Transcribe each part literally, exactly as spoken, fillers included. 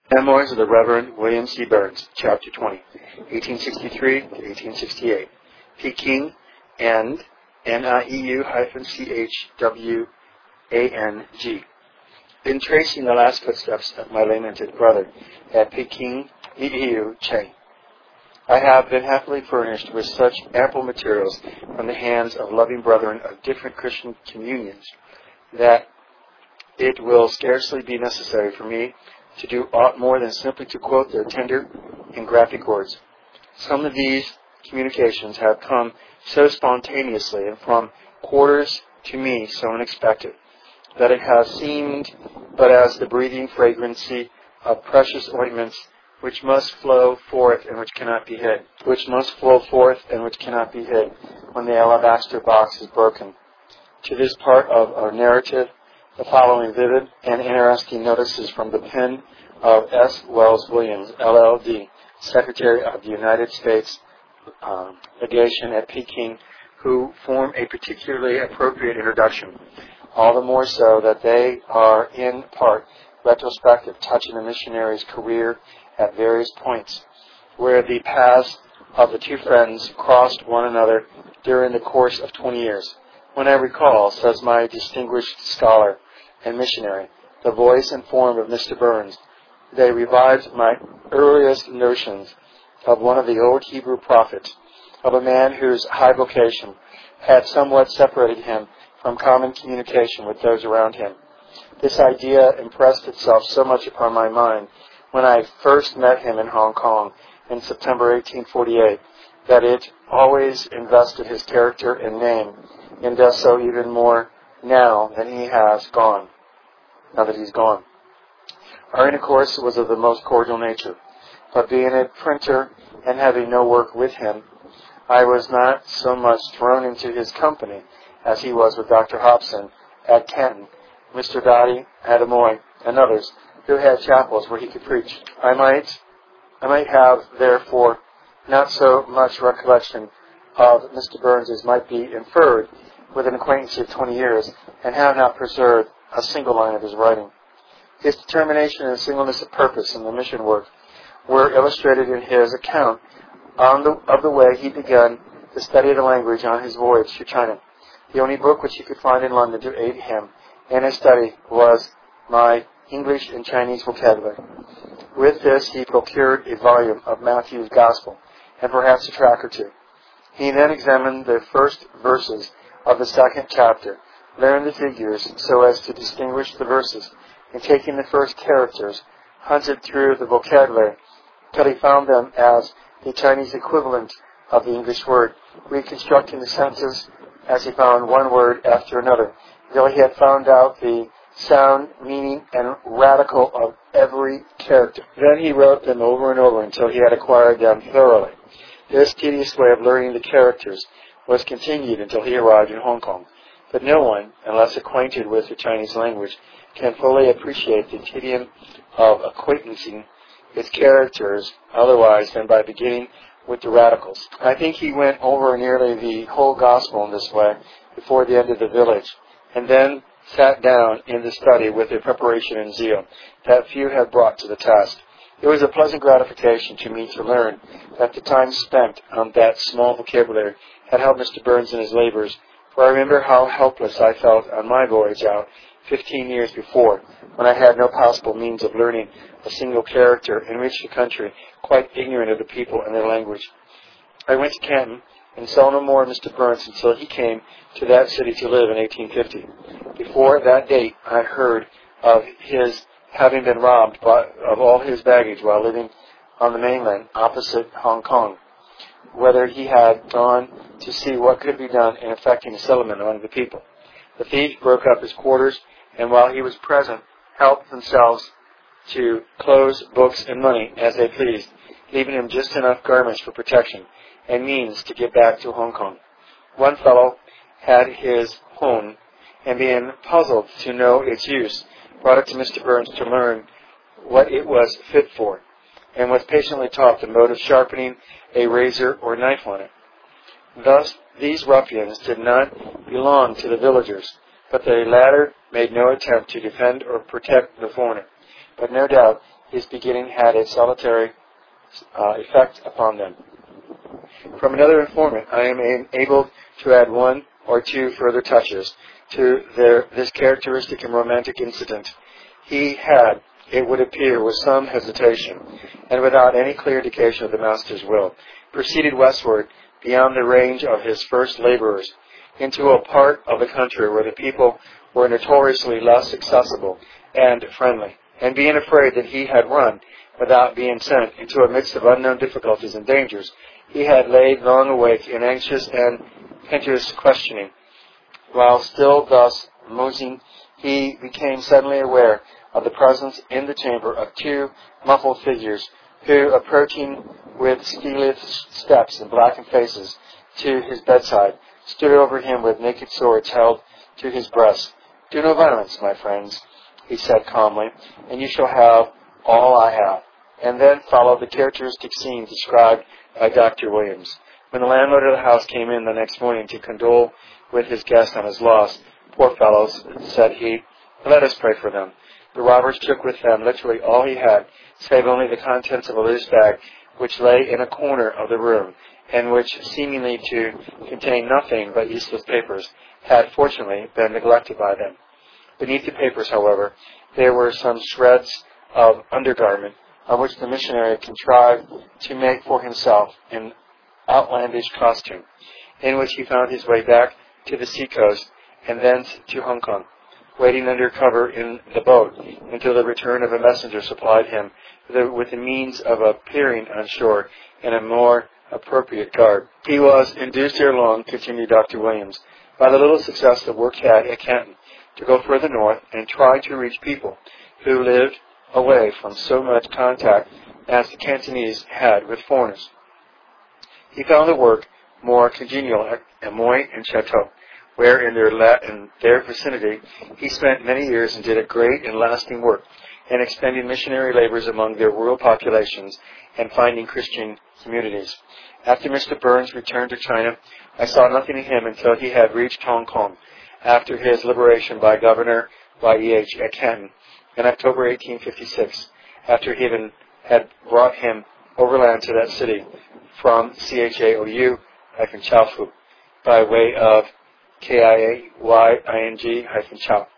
Memoirs of the Reverend William C. Burns, Chapter twenty, eighteen sixty-three to eighteen sixty-eight. Peking, and N I E U hyphen C H W A N G. In tracing the last footsteps of my lamented brother at Peking, Liu Cheng, I have been happily furnished with such ample materials from the hands of loving brethren of different Christian communions that it will scarcely be necessary for me to do aught more than simply to quote their tender and graphic words. Some of these communications have come so spontaneously and from quarters to me so unexpected that it has seemed but as the breathing fragrancy of precious ointments which must flow forth and which cannot be hid, which must flow forth and which cannot be hid when the alabaster box is broken. To this part of our narrative, the following vivid and interesting notices from the pen of S. Wells Williams, L L D, Secretary of the United States uh, Legation at Peking, who form a particularly appropriate introduction, all the more so that they are in part retrospective, touching the missionary's career at various points, where the paths of the two friends crossed one another during the course of twenty years. When I recall, says my distinguished scholar and missionary, the voice and form of Mister Burns, they revived my earliest notions of one of the old Hebrew prophets, of a man whose high vocation had somewhat separated him from common communication with those around him. This idea impressed itself so much upon my mind when I first met him in Hong Kong in September eighteen forty-eight, that it always invested his character and name, and does so even more now that he has gone, now that he's gone. Our intercourse was of the most cordial nature, but being a printer and having no work with him, I was not so much thrown into his company as he was with Doctor Hobson at Canton, Mister Dottie at Amoy, and others who had chapels where he could preach. I might, I might have, therefore, not so much recollection of Mister Burns as might be inferred with an acquaintance of twenty years, and have not preserved a single line of his writing. His determination and singleness of purpose in the mission work were illustrated in his account on the, of the way he began the study of the language on his voyage to China. The only book which he could find in London to aid him in his study was my English and Chinese vocabulary. With this, he procured a volume of Matthew's Gospel, and perhaps a tract or two. He then examined the first verses of the second chapter, learned the figures so as to distinguish the verses, and taking the first characters, hunted through the vocabulary till he found them as the Chinese equivalent of the English word, reconstructing the sentences as he found one word after another, till he had found out the sound, meaning, and radical of every character. Then he wrote them over and over until he had acquired them thoroughly. This tedious way of learning the characters was continued until he arrived in Hong Kong. But no one, unless acquainted with the Chinese language, can fully appreciate the tedium of acquaintancing its characters otherwise than by beginning with the radicals. I think he went over nearly the whole gospel in this way before the end of the village, and then sat down in the study with a preparation and zeal that few had brought to the task. It was a pleasant gratification to me to learn that the time spent on that small vocabulary had helped Mister Burns in his labors, for I remember how helpless I felt on my voyage out fifteen years before, when I had no possible means of learning a single character and reached the country quite ignorant of the people and their language. I went to Canton and saw no more of Mister Burns until he came to that city to live in eighteen fifty. Before that date, I heard of his having been robbed by, of all his baggage while living on the mainland opposite Hong Kong, whether he had gone to see what could be done in effecting a settlement among the people. The thieves broke up his quarters, and while he was present, helped themselves to clothes, books, and money as they pleased, leaving him just enough garments for protection and means to get back to Hong Kong. One fellow had his hone, and being puzzled to know its use, brought it to Mister Burns to learn what it was fit for, and was patiently taught the mode of sharpening a razor or knife on it. Thus, these ruffians did not belong to the villagers, but the latter made no attempt to defend or protect the foreigner. But no doubt his beginning had a salutary uh, effect upon them. From another informant, I am able to add one or two further touches to their, this characteristic and romantic incident. He had, it would appear, with some hesitation, and without any clear indication of the Master's will, proceeded westward beyond the range of his first laborers, into a part of the country where the people were notoriously less accessible and friendly, and being afraid that he had run without being sent into a midst of unknown difficulties and dangers, he had laid long awake in anxious and piteous questioning. While still thus musing, he became suddenly aware of the presence in the chamber of two muffled figures who, approaching with stealthy steps and blackened faces to his bedside, stood over him with naked swords held to his breast. "Do no violence, my friends," he said calmly, "and you shall have all I have." And then followed the characteristic scene described by Doctor Williams. When the landlord of the house came in the next morning to condole with his guest on his loss, "Poor fellows," said he, "let us pray for them." The robbers took with them literally all he had, save only the contents of a loose bag which lay in a corner of the room, and which, seemingly to contain nothing but useless papers, had fortunately been neglected by them. Beneath the papers, however, there were some shreds of undergarment, of which the missionary contrived to make for himself an outlandish costume, in which he found his way back to the seacoast and thence to Hong Kong, waiting under cover in the boat until the return of a messenger supplied him with the means of appearing on shore in a more appropriate garb. He was induced ere long, continued Doctor Williams, by the little success the work had at Canton, to go further north and try to reach people who lived away from so much contact as the Cantonese had with foreigners. He found the work more congenial at Amoy and Chateau, where in their, la- in their vicinity he spent many years and did a great and lasting work in expending missionary labors among their rural populations and finding Christian communities. After Mister Burns returned to China, I saw nothing of him until he had reached Hong Kong, after his liberation by Governor Y E H at Canton in October eighteen fifty-six, after he even had brought him overland to that city from C H A O U hyphen Chao by way of K I A Y I N G hyphen Chao.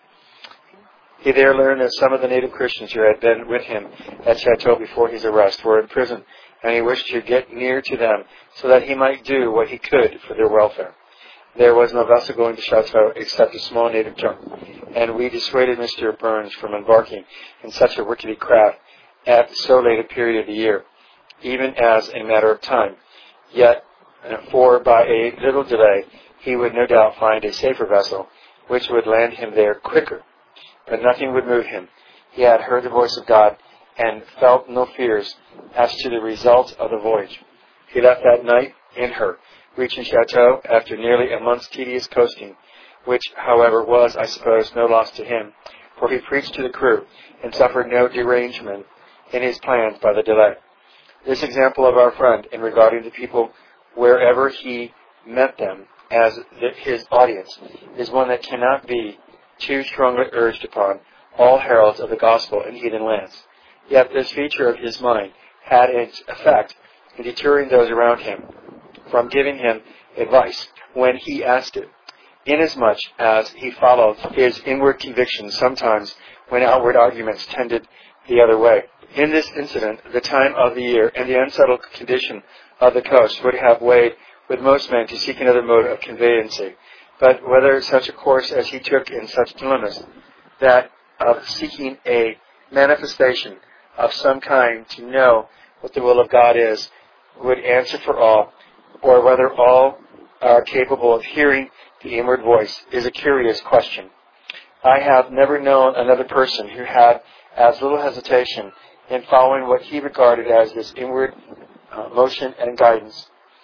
He there learned that some of the native Christians who had been with him at Chateau before his arrest were in prison, and he wished to get near to them so that he might do what he could for their welfare. There was no vessel going to Chateau except a small native junk, and we dissuaded Mister Burns from embarking in such a rickety craft at so late a period of the year, even as a matter of time. Yet, for by a little delay, he would no doubt find a safer vessel, which would land him there quicker. But nothing would move him. He had heard the voice of God, and felt no fears as to the result of the voyage. He left that night in her, reaching Chateau after nearly a month's tedious coasting, which, however, was, I suppose, no loss to him, for he preached to the crew, and suffered no derangement in his plans by the delay. This example of our friend in regarding the people wherever he met them as the, his audience is one that cannot be too strongly urged upon all heralds of the gospel in heathen lands. Yet this feature of his mind had its effect in deterring those around him from giving him advice when he asked it, inasmuch as he followed his inward convictions sometimes when outward arguments tended the other way. In this incident, the time of the year and the unsettled condition of the coast would have weighed with most men to seek another mode of conveyancy. But whether such a course as he took in such dilemmas, that of seeking a manifestation of some kind to know what the will of God is, would answer for all, or whether all are capable of hearing the inward voice, is a curious question. I have never known another person who had as little hesitation in following what he regarded as this inward uh, motion and guidance.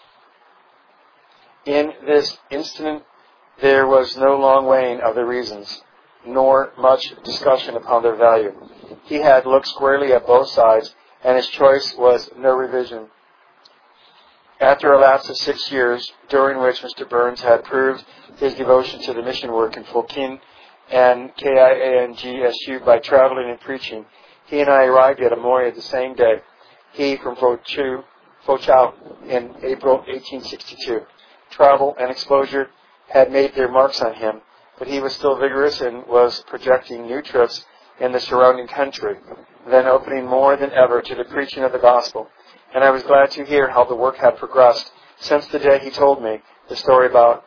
In this instant, there was no long weighing of the reasons, nor much discussion upon their value. He had looked squarely at both sides, and his choice was no revision. After a lapse of six years, during which Mister Burns had proved his devotion to the mission work in Fo Kien and K I A N G S U by traveling and preaching, He and I arrived at Amoy the same day. He from Fo Chao in April eighteen sixty-two. Travel and exposure had made their marks on him, but he was still vigorous and was projecting new trips in the surrounding country, then opening more than ever to the preaching of the gospel. And I was glad to hear how the work had progressed since the day he told me the story about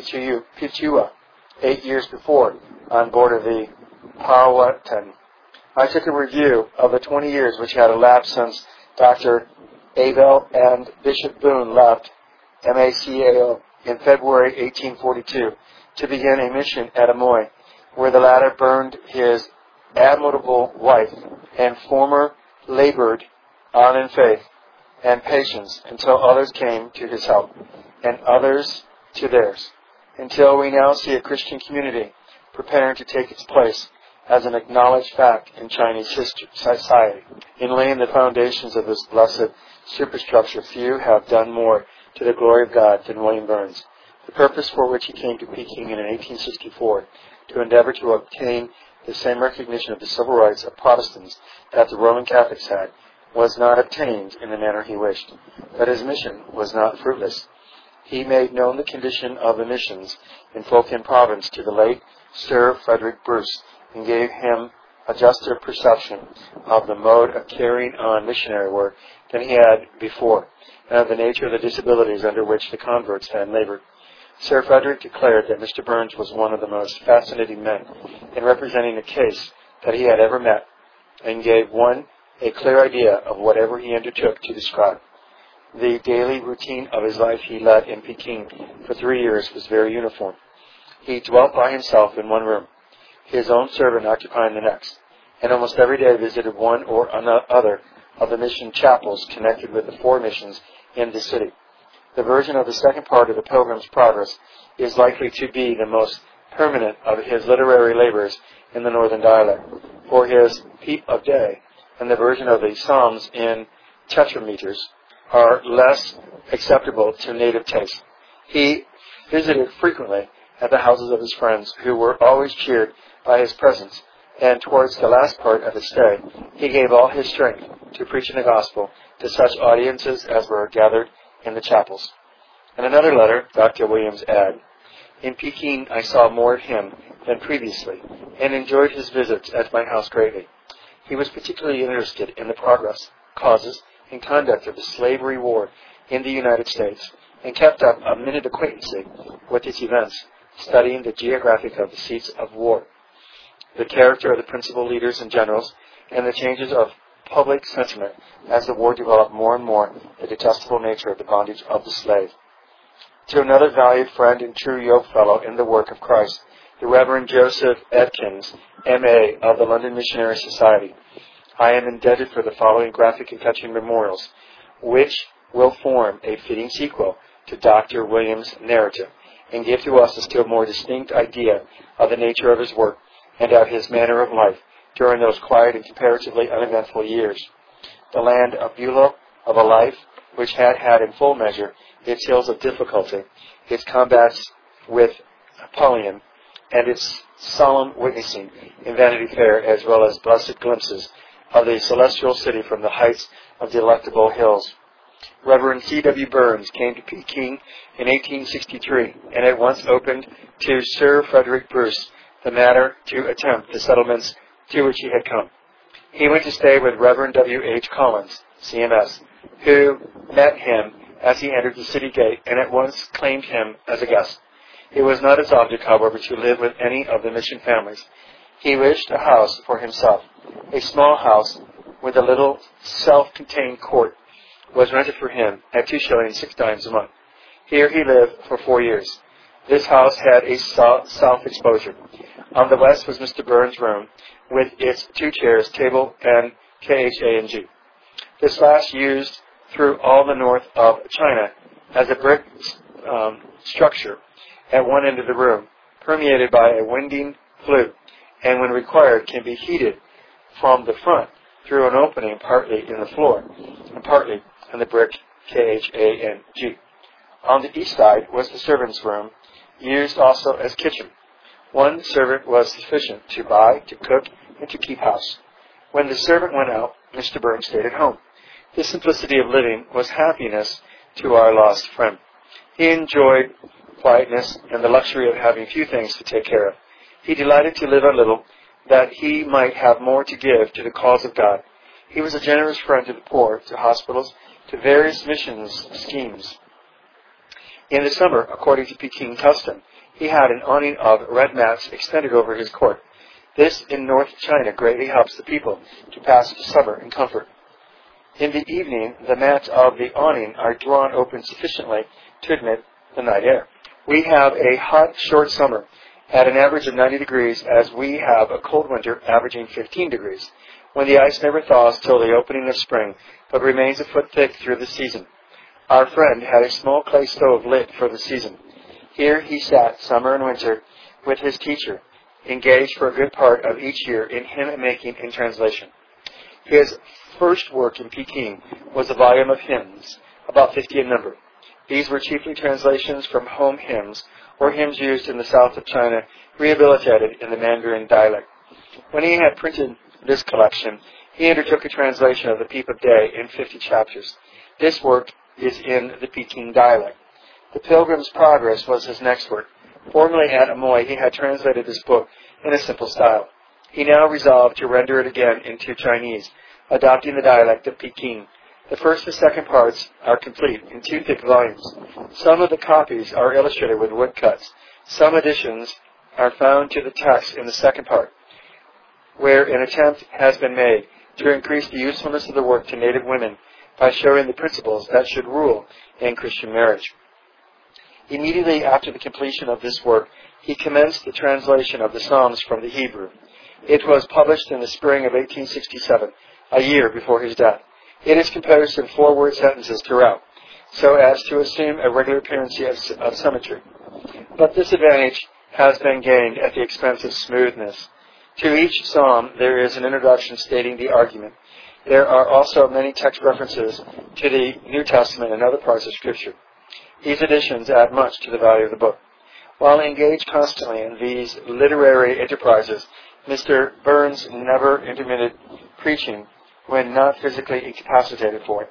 Pichua, eight years before, on board of the Powhatan. I took a review of the twenty years which had elapsed since Doctor Abel and Bishop Boone left M A C A O in February eighteen forty-two to begin a mission at Amoy, where the latter burned his admirable wife and former labored on in faith and patience until others came to his help and others to theirs, until we now see a Christian community preparing to take its place as an acknowledged fact in Chinese history, society. In laying the foundations of this blessed superstructure, few have done more to the glory of God than William Burns. The purpose for which he came to Peking in eighteen sixty-four, to endeavor to obtain the same recognition of the civil rights of Protestants that the Roman Catholics had, was not obtained in the manner he wished. But his mission was not fruitless. He made known the condition of the missions in Fukien province to the late Sir Frederick Bruce, and gave him a juster perception of the mode of carrying on missionary work than he had before, and of the nature of the disabilities under which the converts had labored. Sir Frederick declared that Mister Burns was one of the most fascinating men in representing a case that he had ever met, and gave one a clear idea of whatever he undertook to describe. The daily routine of his life he led in Peking for three years was very uniform. He dwelt by himself in one room, his own servant occupying the next, and almost every day visited one or other of the mission chapels connected with the four missions in the city. The version of the second part of the Pilgrim's Progress is likely to be the most permanent of his literary labors in the northern dialect, for his Peep of Day and the version of the Psalms in tetrameters are less acceptable to native taste. He visited frequently at the houses of his friends, who were always cheered by his presence, and towards the last part of his stay, he gave all his strength to preaching the gospel to such audiences as were gathered in the chapels. In another letter, Doctor Williams adds, "In Peking I saw more of him than previously, and enjoyed his visits at my house greatly. He was particularly interested in the progress, causes, and conduct of the slavery war in the United States, and kept up a minute acquaintance with its events, studying the geographic of the seats of war, the character of the principal leaders and generals, and the changes of public sentiment as the war developed more and more the detestable nature of the bondage of the slave." To another valued friend and true yokefellow in the work of Christ, the Reverend Joseph Edkins, M A of the London Missionary Society, I am indebted for the following graphic and touching memorials, which will form a fitting sequel to Doctor Williams' narrative, and give to us a still more distinct idea of the nature of his work and of his manner of life during those quiet and comparatively uneventful years. The land of Beulah, of a life which had had in full measure its hills of difficulty, its combats with Apollyon, and its solemn witnessing in Vanity Fair, as well as blessed glimpses of the celestial city from the heights of delectable hills. Reverend C W Burns came to Peking in eighteen sixty-three and at once opened to Sir Frederick Bruce the matter to attempt the settlements to which he had come. He went to stay with Reverend W H Collins, C M S, who met him as he entered the city gate and at once claimed him as a guest. It was not his object, however, to live with any of the mission families. He wished a house for himself. A small house with a little self-contained court was rented for him at two shillings six dimes a month. Here he lived for four years. This house had a south exposure. On the west was Mister Burns' room, with its two chairs, table, and K H A N G. This last used through all the north of China as a brick um, structure at one end of the room, permeated by a winding flue, and when required can be heated from the front through an opening partly in the floor and partly in the brick K H A N G. On the east side was the servants' room, used also as kitchen. One servant was sufficient to buy, to cook, and to keep house. When the servant went out, Mister Burns stayed at home. This simplicity of living was happiness to our lost friend. He enjoyed quietness and the luxury of having few things to take care of. He delighted to live a little, that he might have more to give to the cause of God. He was a generous friend to the poor, to hospitals, to various missions schemes. In the summer, according to Peking custom, he had an awning of red mats extended over his court. This in North China greatly helps the people to pass the summer in comfort. In the evening, the mats of the awning are drawn open sufficiently to admit the night air. We have a hot, short summer at an average of ninety degrees, as we have a cold winter averaging fifteen degrees, when the ice never thaws till the opening of spring, but remains a foot thick through the season. Our friend had a small clay stove lit for the season. Here he sat, summer and winter, with his teacher, engaged for a good part of each year in hymn-making and translation. His first work in Peking was a volume of hymns, about fifty in number. These were chiefly translations from home hymns, or hymns used in the south of China, rehabilitated in the Mandarin dialect. When he had printed this collection, he undertook a translation of the Peep of Day in fifty chapters. This work is in the Peking dialect. The Pilgrim's Progress was his next work. Formerly at Amoy, he had translated this book in a simple style. He now resolved to render it again into Chinese, adopting the dialect of Peking. The first and second parts are complete in two thick volumes. Some of the copies are illustrated with woodcuts. Some additions are found to the text in the second part, where an attempt has been made to increase the usefulness of the work to native women by showing the principles that should rule in Christian marriage. Immediately after the completion of this work, he commenced the translation of the Psalms from the Hebrew. It was published in the spring of eighteen sixty-seven, a year before his death. It is composed in four-word sentences throughout, so as to assume a regular appearance of, of symmetry. But this advantage has been gained at the expense of smoothness. To each psalm there is an introduction stating the argument. There are also many text references to the New Testament and other parts of Scripture. These additions add much to the value of the book. While engaged constantly in these literary enterprises, Mister Burns never intermitted preaching when not physically incapacitated for it.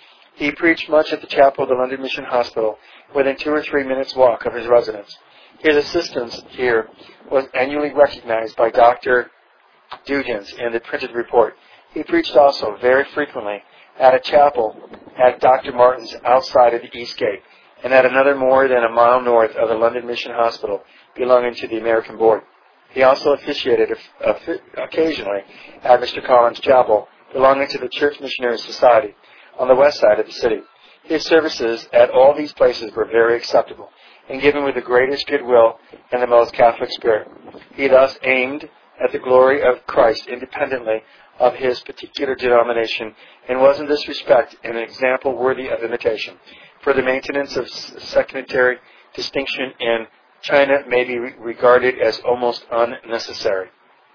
He preached much at the chapel of the London Mission Hospital, within two or three minutes' walk of his residence. His assistance here was annually recognized by Doctor Dugans in the printed report. He preached also very frequently at a chapel at Doctor Martin's outside of the East Gate, and at another more than a mile north of the London Mission Hospital belonging to the American Board. He also officiated occasionally at Mister Collins' chapel belonging to the Church Missionary Society on the west side of the city. His services at all these places were very acceptable and given with the greatest goodwill and the most Catholic spirit. He thus aimed at the glory of Christ independently of his particular denomination, and was in this respect an example worthy of imitation. For the maintenance of sectarian distinction in China may be regarded as almost unnecessary.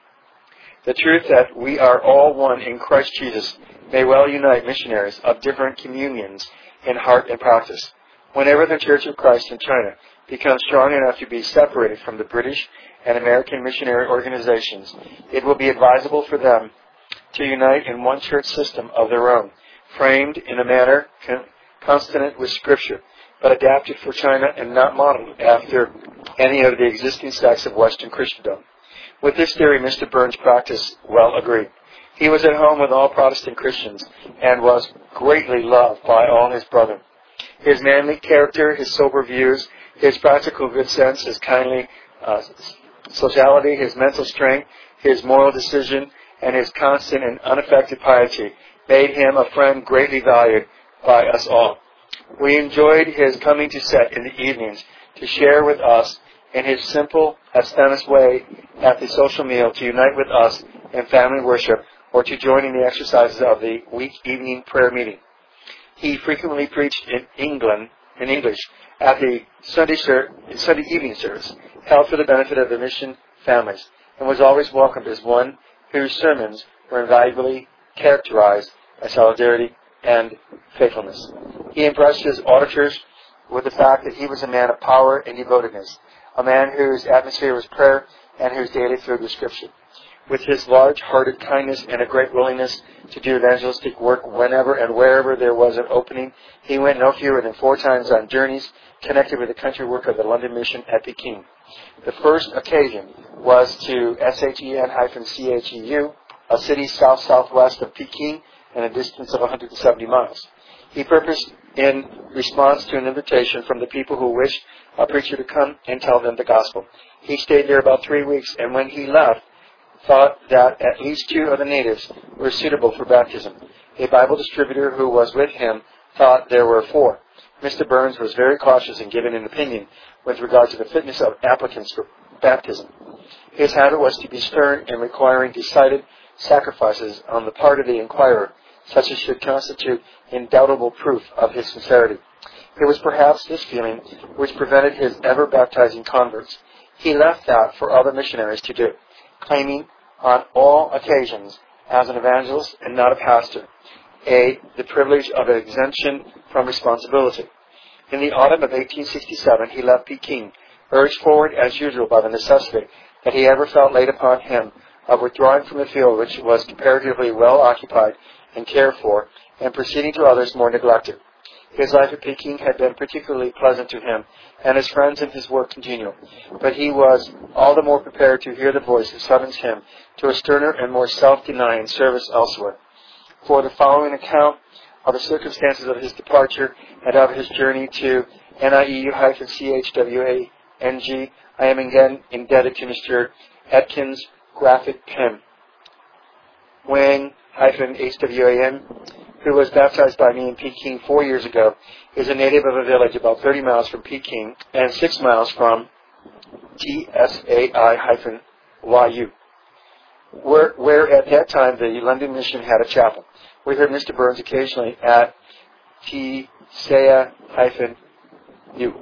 The truth that we are all one in Christ Jesus may well unite missionaries of different communions in heart and practice. Whenever the Church of Christ in China becomes strong enough to be separated from the British and American missionary organizations, it will be advisable for them to unite in one church system of their own, framed in a manner con- consonant with Scripture, but adapted for China and not modeled after any of the existing sects of Western Christendom. With this theory, Mister Burns' practice well agreed. He was at home with all Protestant Christians and was greatly loved by all his brethren. His manly character, his sober views, his practical good sense, his kindly uh, sociality, his mental strength, his moral decision, and his constant and unaffected piety made him a friend greatly valued by us all. We enjoyed his coming to set in the evenings to share with us in his simple, abstemious way at the social meal, to unite with us in family worship, or to join in the exercises of the week evening prayer meeting. He frequently preached in England, in English, at the Sunday, ser- Sunday evening service, held for the benefit of the mission families, and was always welcomed as one whose sermons were invaluably characterized by solidarity and faithfulness. He impressed his auditors with the fact that he was a man of power and devotedness, a man whose atmosphere was prayer and whose daily food was Scripture. With his large-hearted kindness and a great willingness to do evangelistic work whenever and wherever there was an opening, he went no fewer than four times on journeys connected with the country work of the London Mission at Peking. The first occasion was to Shen C H E U, a city south-southwest of Peking and a distance of one hundred seventy miles. He purposed, in response to an invitation from the people who wished a preacher to come and tell them the gospel. He stayed there about three weeks, and when he left, thought that at least two of the natives were suitable for baptism. A Bible distributor who was with him thought there were four. Mister Burns was very cautious in giving an opinion with regard to the fitness of applicants for baptism. His habit was to be stern in requiring decided sacrifices on the part of the inquirer, such as should constitute indubitable proof of his sincerity. It was perhaps this feeling which prevented his ever baptizing converts. He left that for other missionaries to do, claiming on all occasions as an evangelist and not a pastor, A, the privilege of an exemption from responsibility. In the autumn of eighteen sixty-seven, he left Peking, urged forward as usual by the necessity that he ever felt laid upon him of withdrawing from a field which was comparatively well occupied and cared for, and proceeding to others more neglected. His life at Peking had been particularly pleasant to him, and his friends and his work congenial, but he was all the more prepared to hear the voice that summons him to a sterner and more self-denying service elsewhere. For the following account of the circumstances of his departure and of his journey to N I E U C H W A N G, I am again indebted to Mister Atkins' graphic pen. Wang H W A N, who was baptized by me in Peking four years ago, is a native of a village about thirty miles from Peking and six miles from T S A I Y U, where, where at that time the London Mission had a chapel. We heard Mister Burns occasionally at T S A I U,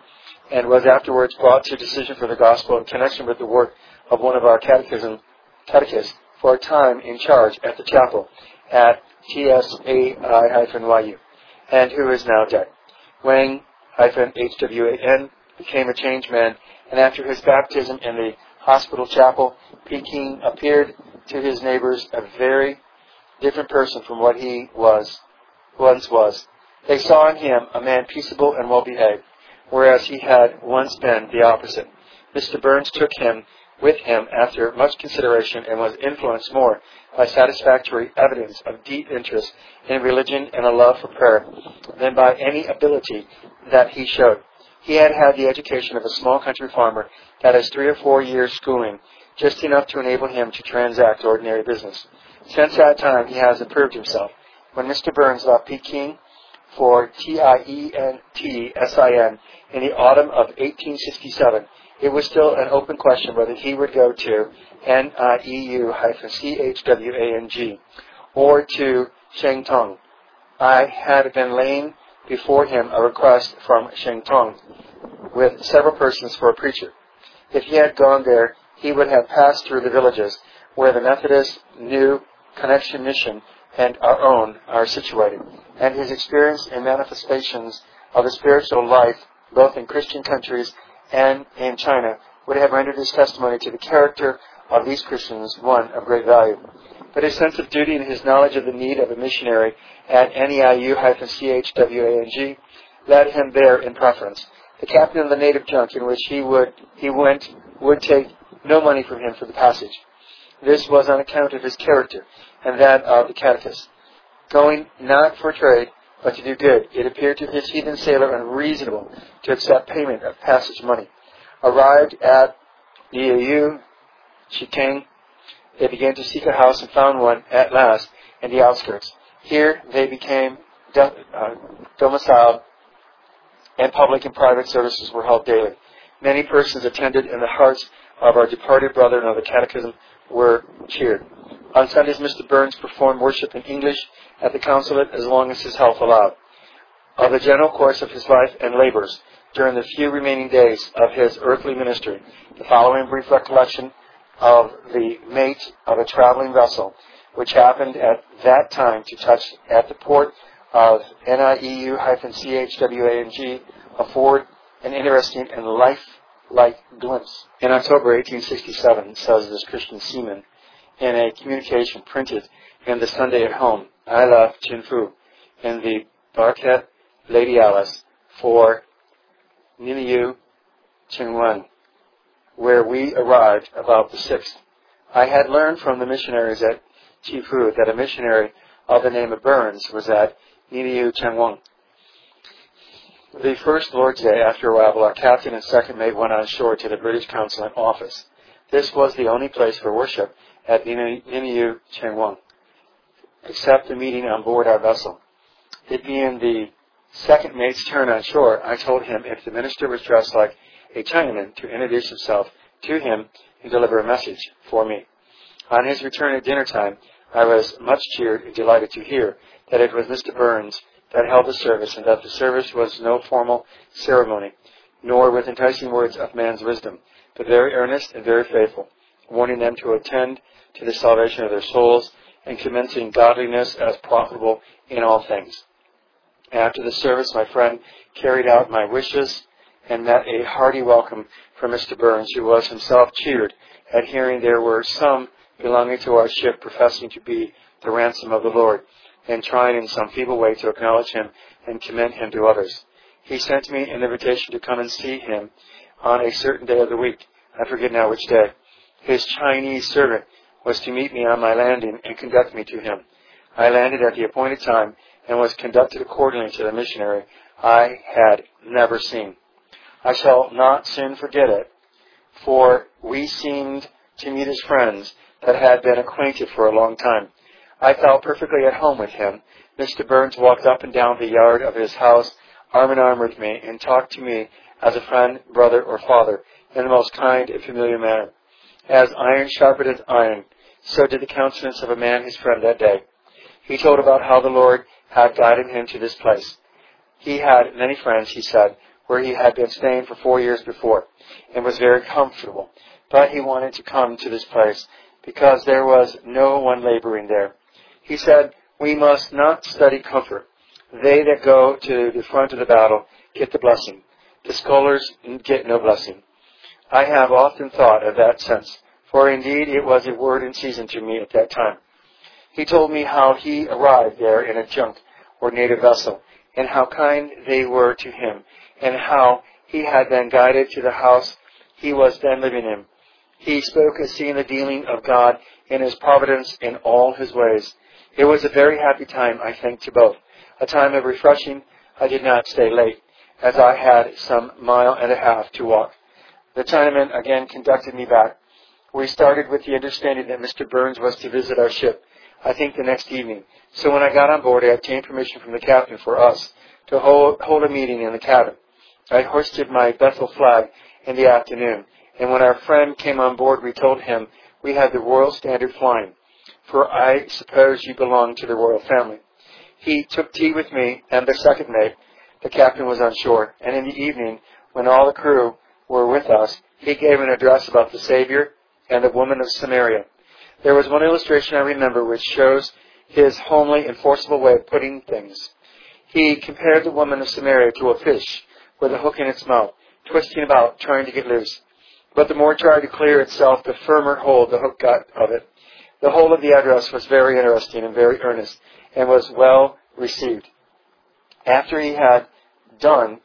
and was afterwards brought to decision for the gospel in connection with the work of one of our catechism, catechists for a time in charge at the chapel at T S A I Y U, and who is now dead. Wang H W A N became a changed man, and after his baptism in the hospital chapel, Peking appeared to his neighbors a very different person from what he was once was. They saw in him a man peaceable and well-behaved, whereas he had once been the opposite. Mister Burns took him with him after much consideration and was influenced more by satisfactory evidence of deep interest in religion and a love for prayer than by any ability that he showed. He had had the education of a small country farmer that has three or four years' schooling, just enough to enable him to transact ordinary business. Since that time, he has improved himself. When Mister Burns left Peking for T I E N T S I N in the autumn of eighteen sixty-seven, it was still an open question whether he would go to N I E U C H W A N G or to Shengtong. I had been laying before him a request from Shengtong with several persons for a preacher. If he had gone there, he would have passed through the villages where the Methodist New Connection Mission and our own are situated, and his experience and manifestations of the spiritual life, both in Christian countries and in China, would have rendered his testimony to the character of these Christians one of great value. But his sense of duty and his knowledge of the need of a missionary at N E I U C H W A N G led him there in preference. The captain of the native junk in which he would he went would take no money from him for the passage. This was on account of his character and that of the catechist. Going not for trade, but to do good, it appeared to his heathen sailor unreasonable to accept payment of passage money. Arrived at Liu Shitang, they began to seek a house and found one at last in the outskirts. Here they became do- uh, domiciled, and public and private services were held daily. Many persons attended, and the hearts of our departed brethren of the catechism were cheered. On Sundays, Mister Burns performed worship in English at the consulate as long as his health allowed. Of the general course of his life and labors during the few remaining days of his earthly ministry, the following brief recollection of the mate of a traveling vessel, which happened at that time to touch at the port of N I E U C H W A N G, afford an interesting and lifelike glimpse. In October eighteen sixty-seven, says this Christian seaman, in a communication printed in the Sunday at Home, I love Chinfu, in the Barquette Lady Alice for Niliu Chengwen, where we arrived about the sixth. I had learned from the missionaries at Chifu that a missionary of the name of Burns was at Niliu Chengwen. The first Lord's Day after arrival, our captain and second mate went on shore to the British Consulate office. This was the only place for worship at Niliu Chengwen, except the meeting on board our vessel. It being the second mate's turn on shore, I told him if the minister was dressed like a Chinaman to introduce himself to him and deliver a message for me. On his return at dinner time, I was much cheered and delighted to hear that it was Mister Burns that held the service, and that the service was no formal ceremony, nor with enticing words of man's wisdom, but very earnest and very faithful, warning them to attend to the salvation of their souls and commencing godliness as profitable in all things. After the service, my friend carried out my wishes and met a hearty welcome from Mister Burns, who was himself cheered at hearing there were some belonging to our ship professing to be the ransom of the Lord, and trying in some feeble way to acknowledge him and commend him to others. He sent me an invitation to come and see him on a certain day of the week. I forget now which day. His Chinese servant was to meet me on my landing and conduct me to him. I landed at the appointed time and was conducted accordingly to the missionary I had never seen. I shall not soon forget it, for we seemed to meet as friends that had been acquainted for a long time. I felt perfectly at home with him. Mister Burns walked up and down the yard of his house, arm in arm with me, and talked to me as a friend, brother, or father, in the most kind and familiar manner. As iron sharpeneth iron, so did the countenance of a man his friend that day. He told about how the Lord had guided him to this place. He had many friends, he said, where he had been staying for four years before, and was very comfortable. But he wanted to come to this place because there was no one laboring there. He said, we must not study comfort. They that go to the front of the battle get the blessing. The scholars get no blessing. I have often thought of that sense, for indeed it was a word in season to me at that time. He told me how he arrived there in a junk or native vessel, and how kind they were to him, and how he had been guided to the house he was then living in. He spoke of seeing the dealing of God in his providence in all his ways. It was a very happy time, I think, to both. A time of refreshing. I did not stay late, as I had some mile and a half to walk. The Chinaman again conducted me back. We started with the understanding that Mister Burns was to visit our ship, I think the next evening. So when I got on board, I obtained permission from the captain for us to hold, hold a meeting in the cabin. I hoisted my Bethel flag in the afternoon, and when our friend came on board, we told him we had the royal standard flying, for I suppose you belong to the royal family. He took tea with me and the second mate. The captain was on shore, and in the evening, when all the crew were with us, he gave an address about the Savior and the woman of Samaria. There was one illustration I remember which shows his homely and forcible way of putting things. He compared the woman of Samaria to a fish with a hook in its mouth, twisting about, trying to get loose. But the more it tried to clear itself, the firmer hold the hook got of it. The whole of the address was very interesting and very earnest, and was well received. After he had done,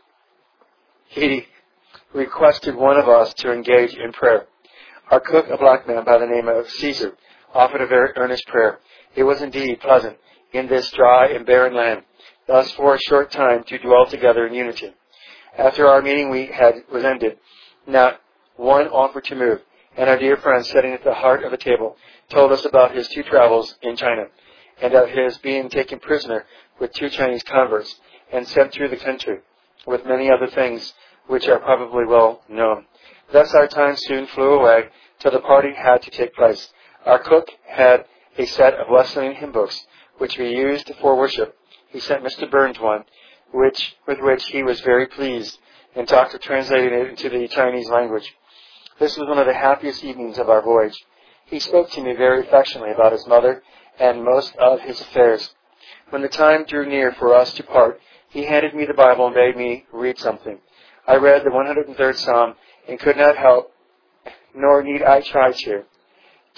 he requested one of us to engage in prayer. Our cook, a black man by the name of Caesar, offered a very earnest prayer. It was indeed pleasant in this dry and barren land, thus for a short time to dwell together in unity. After our meeting we had was ended, not one offered to move, and our dear friend, sitting at the heart of the table, told us about his two travels in China, and of his being taken prisoner with two Chinese converts and sent through the country, with many other things which are probably well known. Thus our time soon flew away till the party had to take place. Our cook had a set of Wesleyan hymn books, which we used for worship. He sent Mister Burns one, which with which he was very pleased, and talked of translating it into the Chinese language. This was one of the happiest evenings of our voyage. He spoke to me very affectionately about his mother and most of his affairs. When the time drew near for us to part, he handed me the Bible and bade me read something. I read the one hundred third Psalm and could not help, nor need I try to,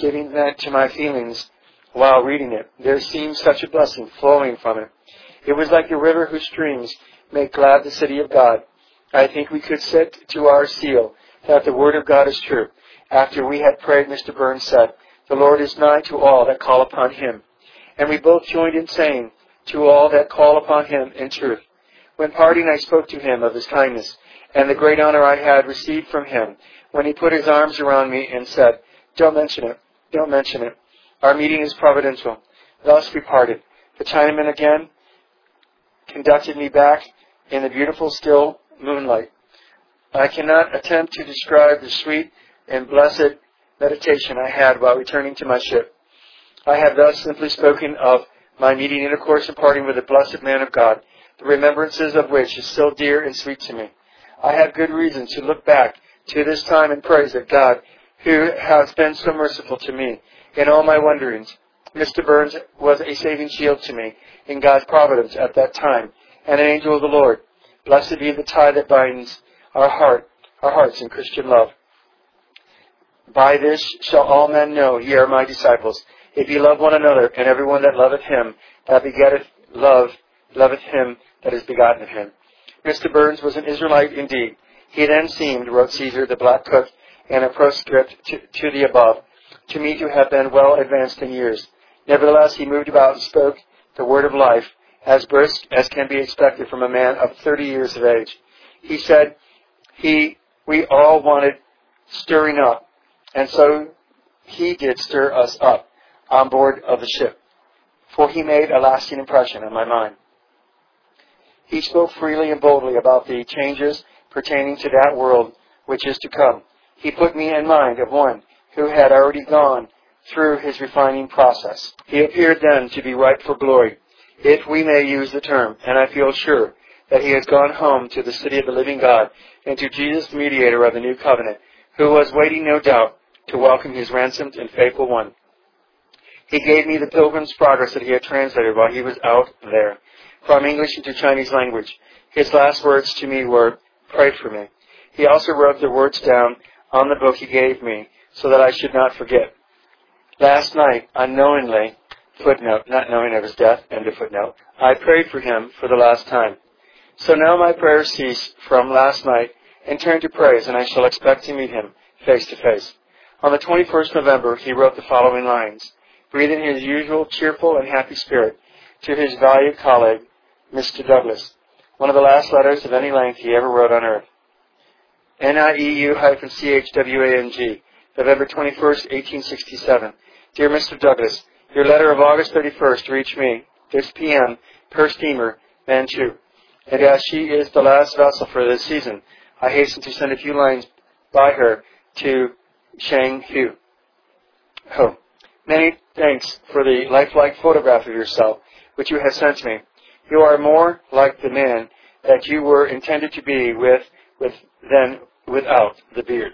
giving vent to my feelings while reading it. There seemed such a blessing flowing from it. It was like a river whose streams make glad the city of God. I think we could set to our seal that the word of God is true. After we had prayed, Mister Burns said, "The Lord is nigh to all that call upon him." And we both joined in saying, "To all that call upon him in truth." When parting, I spoke to him of his kindness and the great honor I had received from him when he put his arms around me and said, "Don't mention it. Don't mention it. Our meeting is providential." Thus we parted. The Chinaman again conducted me back in the beautiful, still moonlight. I cannot attempt to describe the sweet and blessed meditation I had while returning to my ship. I have thus simply spoken of my meeting, intercourse, and parting with the blessed man of God, the remembrances of which is still dear and sweet to me. I have good reason to look back to this time and praise that God, who has been so merciful to me in all my wanderings. Mister Burns was a saving shield to me in God's providence at that time, and an angel of the Lord. Blessed be the tie that binds our heart, our hearts in Christian love. By this shall all men know ye are my disciples, if ye love one another, and every one that loveth him that begetteth love, loveth him that is begotten of him. Mister Burns was an Israelite indeed. He then seemed, wrote Caesar, the black cook, and a proscript to, to the above, to me to have been well advanced in years. Nevertheless, he moved about and spoke the word of life, as brisk as can be expected from a man of thirty years of age. He said he, we all wanted stirring up, and so he did stir us up on board of the ship, for he made a lasting impression on my mind. He spoke freely and boldly about the changes pertaining to that world which is to come. He put me in mind of one who had already gone through his refining process. He appeared then to be ripe for glory, if we may use the term, and I feel sure that he has gone home to the city of the living God and to Jesus, the mediator of the new covenant, who was waiting, no doubt, to welcome his ransomed and faithful one. He gave me the Pilgrim's Progress that he had translated while he was out there, from English into Chinese language. His last words to me were, "Pray for me." He also wrote the words down on the book he gave me so that I should not forget. Last night, unknowingly, footnote, not knowing of his death, end of footnote, I prayed for him for the last time. So now my prayers cease from last night and turn to praise, and I shall expect to meet him face to face. On the twenty-first of November, he wrote the following lines, breathing his usual cheerful and happy spirit to his valued colleague, Mister Douglas, one of the last letters of any length he ever wrote on earth. N I E U C H W A N G, November twenty-first, eighteen sixty-seven. Dear Mister Douglas, your letter of August thirty-first reached me this P M per steamer Manchu, and as she is the last vessel for this season, I hasten to send a few lines by her to Shang Hu. Oh. Many thanks for the lifelike photograph of yourself which you have sent me. You are more like the man that you were intended to be with, with than without the beard.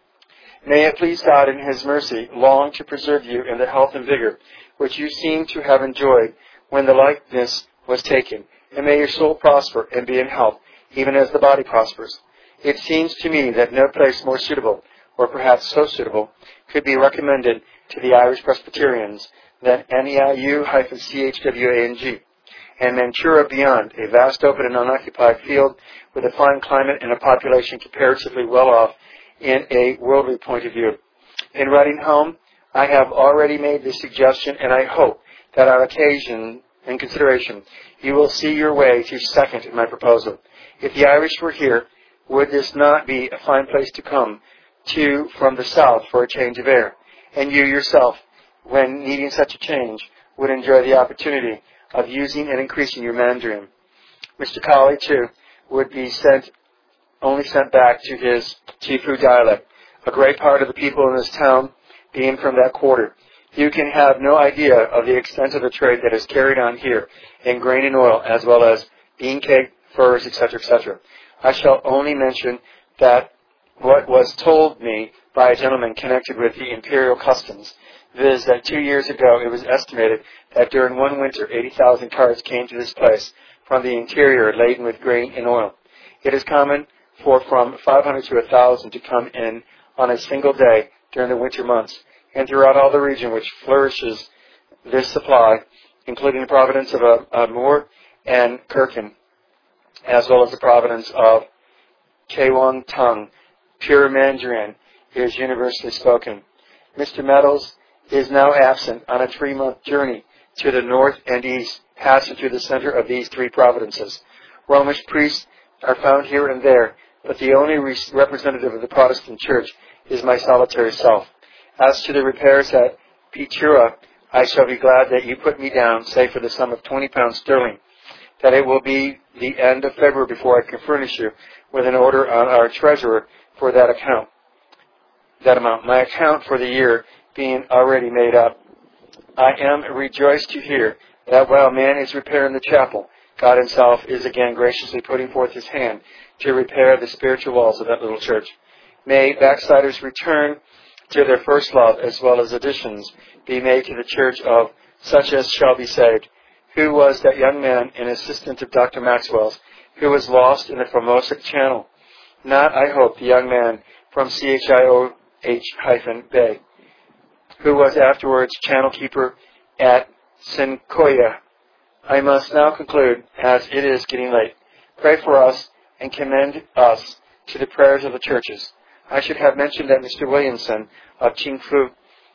May it please God in his mercy long to preserve you in the health and vigor which you seem to have enjoyed when the likeness was taken, and may your soul prosper and be in health, even as the body prospers. It seems to me that no place more suitable, or perhaps so suitable, could be recommended to the Irish Presbyterians than N E I U C H W A N G, and Manchuria beyond, a vast open and unoccupied field with a fine climate and a population comparatively well off in a worldly point of view. In writing home, I have already made this suggestion, and I hope that on occasion and consideration you will see your way to second my proposal. If the Irish were here, would this not be a fine place to come to from the south for a change of air? And you yourself, when needing such a change, would enjoy the opportunity of using and increasing your Mandarin. Mister Colley, too, would be sent, only sent back to his Chifu dialect, a great part of the people in this town being from that quarter. You can have no idea of the extent of the trade that is carried on here in grain and oil, as well as bean cake, furs, et cetera, et cetera. I shall only mention that what was told me by a gentleman connected with the imperial customs, viz. That two years ago it was estimated that during one winter eighty thousand carts came to this place from the interior laden with grain and oil. It is common for from five hundred to one thousand to come in on a single day during the winter months, and throughout all the region which flourishes this supply, including the province of uh, Amur and Kirkin, as well as the province of Kewang Tung. Pure Mandarin is universally spoken. Mister Meadows is now absent on a three-month journey to the north and east, passing through the center of these three provinces. Romish priests are found here and there, but the only re- representative of the Protestant Church is my solitary self. As to the repairs at Pitura, I shall be glad that you put me down, say for the sum of twenty pounds sterling, that it will be the end of February before I can furnish you with an order on our treasurer for that account, that amount. My account for the year being already made up. I am rejoiced to hear that while man is repairing the chapel, God himself is again graciously putting forth his hand to repair the spiritual walls of that little church. May backsliders return to their first love, as well as additions be made to the church of such as shall be saved. Who was that young man, an assistant of Doctor Maxwell's, who was lost in the Formosa Channel? Not, I hope, the young man from C H I O H Bay, who was afterwards channel keeper at Sinkoya. I must now conclude, as it is getting late. Pray for us and commend us to the prayers of the churches. I should have mentioned that Mister Williamson of Qingfu,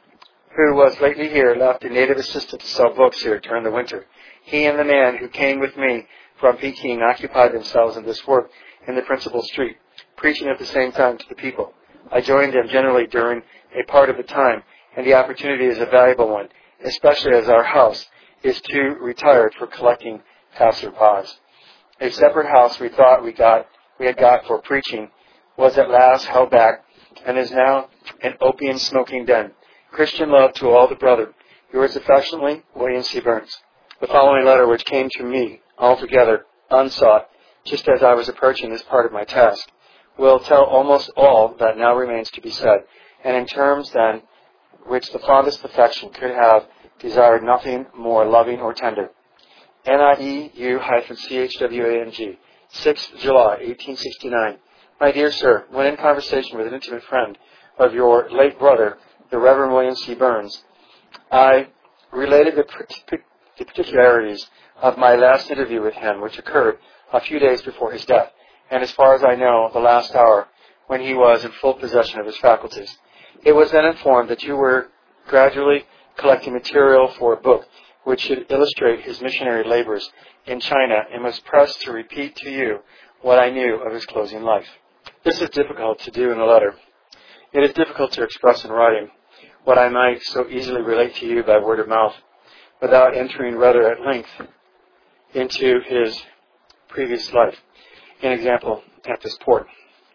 who was lately here, left a native assistant to sell books here during the winter. He and the man who came with me from Peking occupied themselves in this work in the principal street, preaching at the same time to the people. I joined them generally during a part of the time, and the opportunity is a valuable one, especially as our house is too retired for collecting passers-by. A separate house we thought we got we had got for preaching was at last held back, and is now an opium-smoking den. Christian love to all the brethren. Yours affectionately, William C. Burns. The following letter, which came to me altogether unsought, just as I was approaching this part of my task, will tell almost all that now remains to be said, and in terms then which the fondest affection could have desired nothing more loving or tender. N I E U C H W A N G, sixth of July, eighteen sixty-nine. My dear sir, when in conversation with an intimate friend of your late brother, the Reverend William C. Burns, I related the, the particularities of my last interview with him, which occurred a few days before his death, and as far as I know, the last hour when he was in full possession of his faculties. It was then informed that you were gradually collecting material for a book which should illustrate his missionary labors in China, and was pressed to repeat to you what I knew of his closing life. This is difficult to do in a letter. It is difficult to express in writing what I might so easily relate to you by word of mouth, without entering rather at length into his previous life. An example at this port.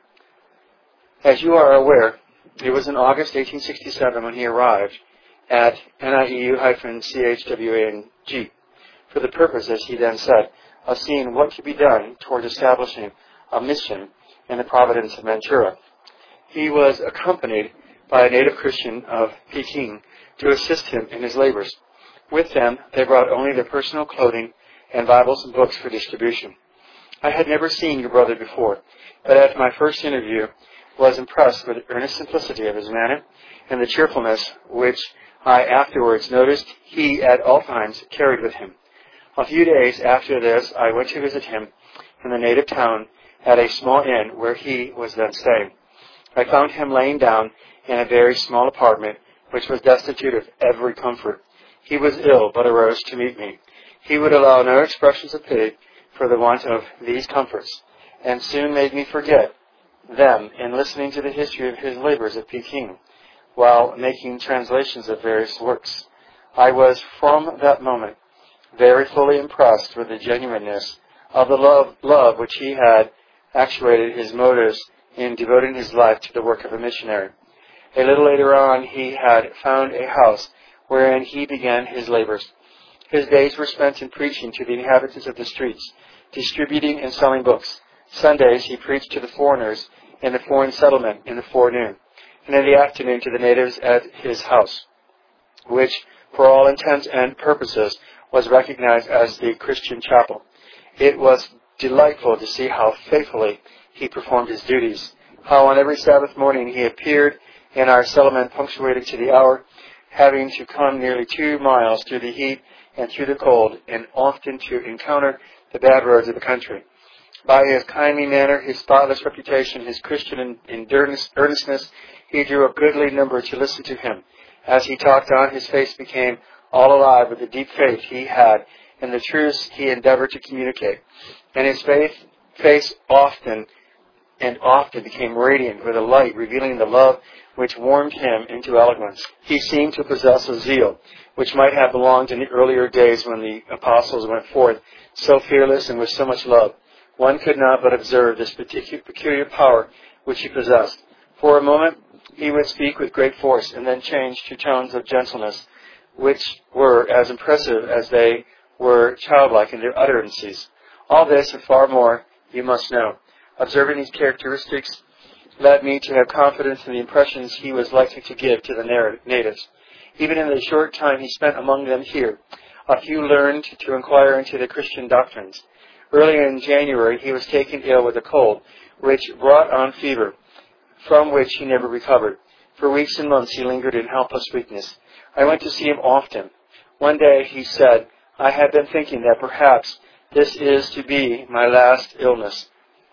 As you are aware, it was in August eighteen sixty-seven when he arrived at N I E U C H W A N G for the purpose, as he then said, of seeing what could be done toward establishing a mission in the province of Manchuria. He was accompanied by a native Christian of Peking to assist him in his labors. With them, they brought only their personal clothing and Bibles and books for distribution. I had never seen your brother before, but at my first interview was impressed with the earnest simplicity of his manner and the cheerfulness which I afterwards noticed he at all times carried with him. A few days after this, I went to visit him in the native town at a small inn where he was then staying. I found him laying down in a very small apartment which was destitute of every comfort. He was ill, but arose to meet me. He would allow no expressions of pity for the want of these comforts, and soon made me forget them in listening to the history of his labors at Peking, while making translations of various works. I was, from that moment, very fully impressed with the genuineness of the love, love which he had actuated his motives in devoting his life to the work of a missionary. A little later on, he had found a house wherein he began his labors. His days were spent in preaching to the inhabitants of the streets, distributing and selling books. Sundays he preached to the foreigners in the foreign settlement in the forenoon, and in the afternoon to the natives at his house, which, for all intents and purposes, was recognized as the Christian chapel. It was delightful to see how faithfully he performed his duties, how on every Sabbath morning he appeared and our settlement punctuated to the hour, having to come nearly two miles through the heat and through the cold, and often to encounter the bad roads of the country. By his kindly manner, his spotless reputation, his Christian earnestness, he drew a goodly number to listen to him. As he talked on, his face became all alive with the deep faith he had in the truths he endeavored to communicate. And his faith, face often and often became radiant with a light revealing the love which warmed him into eloquence. He seemed to possess a zeal which might have belonged in the earlier days when the apostles went forth, so fearless and with so much love. One could not but observe this peculiar power which he possessed. For a moment, he would speak with great force and then change to tones of gentleness, which were as impressive as they were childlike in their utterances. All this and far more you must know. Observing these characteristics led me to have confidence in the impressions he was likely to give to the natives. Even in the short time he spent among them here, a few learned to inquire into the Christian doctrines. Early in January, he was taken ill with a cold, which brought on fever, from which he never recovered. For weeks and months he lingered in helpless weakness. I went to see him often. One day he said, "I have been thinking that perhaps this is to be my last illness."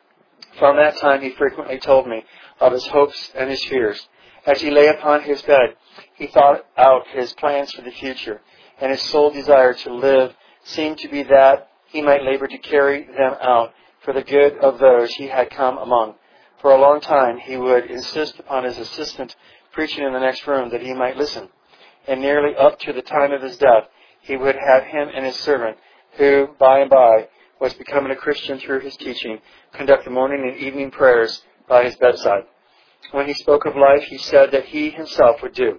From that time he frequently told me of his hopes and his fears. As he lay upon his bed, he thought out his plans for the future, and his sole desire to live seemed to be that he might labor to carry them out for the good of those he had come among. For a long time he would insist upon his assistant preaching in the next room that he might listen. And nearly up to the time of his death, he would have him and his servant, who by and by was becoming a Christian through his teaching, conduct the morning and evening prayers by his bedside. When he spoke of life, he said that he himself would do.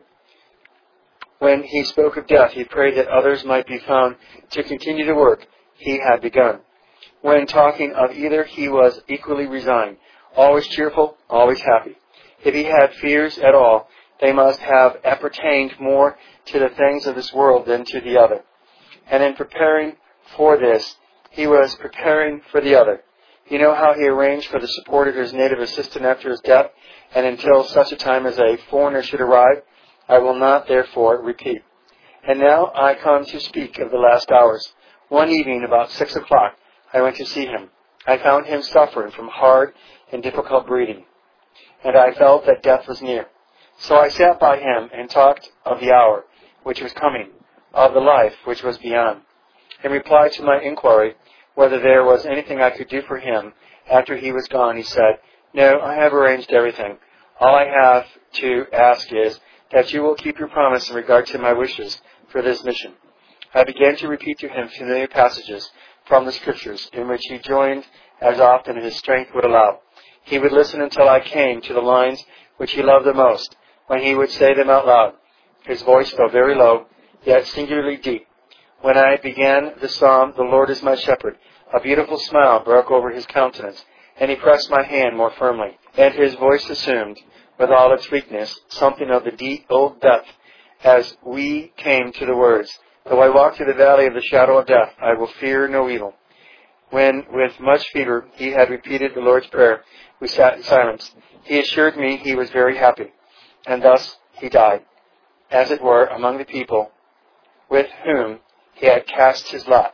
When he spoke of death, he prayed that others might be found to continue the work he had begun. When talking of either, he was equally resigned, always cheerful, always happy. If he had fears at all, they must have appertained more to the things of this world than to the other. And in preparing for this, he was preparing for the other. You know how he arranged for the support of his native assistant after his death, and until such a time as a foreigner should arrive? I will not, therefore, repeat. And now I come to speak of the last hours. One evening, about six o'clock, I went to see him. I found him suffering from hard and difficult breathing, and I felt that death was near. So I sat by him and talked of the hour which was coming, of the life which was beyond. In reply to my inquiry whether there was anything I could do for him after he was gone, he said, "No, I have arranged everything. All I have to ask is that you will keep your promise in regard to my wishes for this mission." I began to repeat to him familiar passages from the Scriptures, in which he joined as often as his strength would allow. He would listen until I came to the lines which he loved the most, when he would say them out loud. His voice fell very low, yet singularly deep. When I began the psalm, "The Lord is my shepherd," a beautiful smile broke over his countenance, and he pressed my hand more firmly, and his voice assumed, with all its weakness, something of the deep old depth, as we came to the words, "Though I walk through the valley of the shadow of death, I will fear no evil." When, with much fever, he had repeated the Lord's Prayer, we sat in silence. He assured me he was very happy, and thus he died, as it were, among the people with whom he had cast his lot.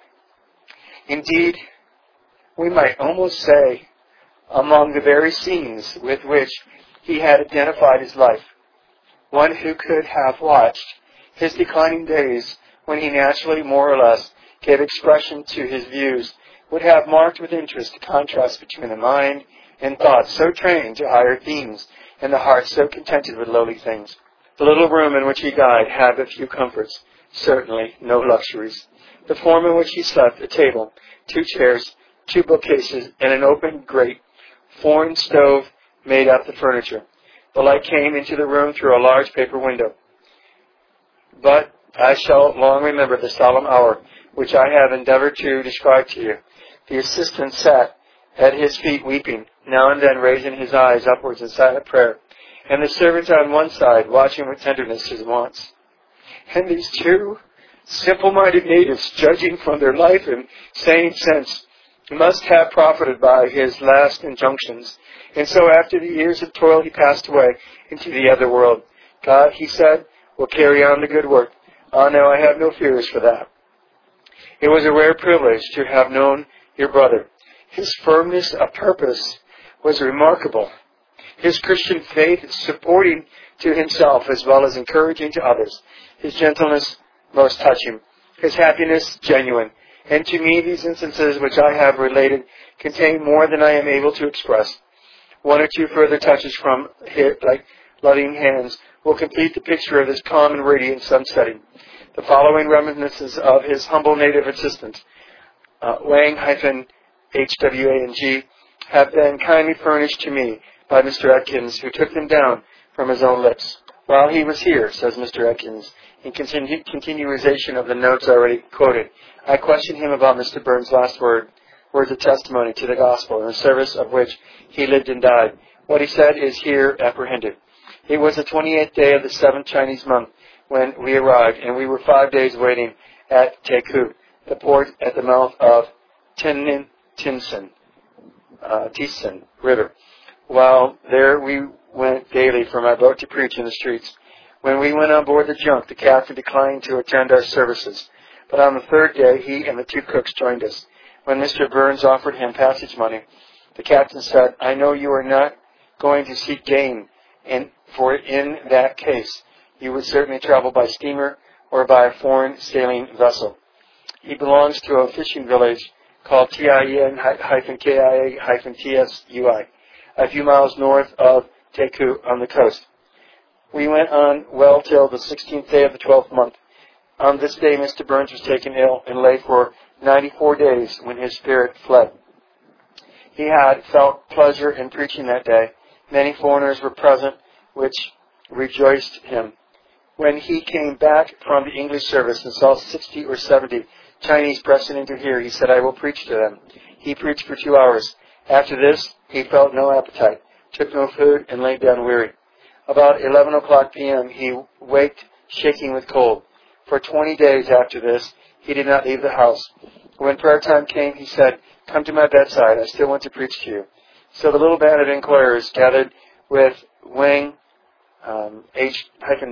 Indeed, we might almost say, among the very scenes with which he had identified his life. One who could have watched his declining days, when he naturally, more or less, gave expression to his views, would have marked with interest the contrast between the mind and thought so trained to higher themes, and the heart so contented with lowly things. The little room in which he died had but few comforts, certainly no luxuries. The form in which he slept, a table, two chairs, two bookcases, and an open grate, foreign stove made up the furniture. The light came into the room through a large paper window. But I shall long remember the solemn hour which I have endeavored to describe to you. The assistant sat at his feet weeping, now and then raising his eyes upwards in silent prayer, and the servant on one side watching with tenderness his wants. And these two simple-minded natives, judging from their life and sane sense, must have profited by his last injunctions. And so after the years of toil, he passed away into the other world. God, he said, will carry on the good work. Ah, no, I have no fears for that. It was a rare privilege to have known your brother. His firmness of purpose was remarkable. His Christian faith supporting to himself as well as encouraging to others. His gentleness most touching. His happiness genuine. And to me, these instances which I have related contain more than I am able to express. One or two further touches from his, like loving hands, will complete the picture of this calm and radiant sun setting. The following reminiscences of his humble native assistant, uh, Wang-H W A N G, have been kindly furnished to me by Mister Atkins, who took them down from his own lips. While he was here, says Mister Atkins, in continu- continuation of the notes already quoted, I questioned him about Mister Burns' last word, words of testimony to the gospel, in the service of which he lived and died. What he said is here apprehended. It was the twenty-eighth day of the seventh Chinese month when we arrived, and we were five days waiting at Taku, the port at the mouth of Tinin Tinsen, uh, Tisen River. While there we went daily from our boat to preach in the streets. When we went on board the junk, the captain declined to attend our services. But on the third day, he and the two cooks joined us. When Mister Burns offered him passage money, the captain said, I know you are not going to seek gain, and for in that case, you would certainly travel by steamer or by a foreign sailing vessel. He belongs to a fishing village called T I N K I A T S U I, a few miles north of Taku on the coast. We went on well till the sixteenth day of the twelfth month. On this day, Mister Burns was taken ill and lay for ninety-four days when his spirit fled. He had felt pleasure in preaching that day. Many foreigners were present, which rejoiced him. When he came back from the English service and saw sixty or seventy Chinese pressing into here, he said, I will preach to them. He preached for two hours. After this, he felt no appetite, took no food, and laid down weary. About eleven o'clock p.m., he waked, shaking with cold. For twenty days after this, he did not leave the house. When prayer time came, he said, come to my bedside. I still want to preach to you. So the little band of inquirers gathered with Wang, um, H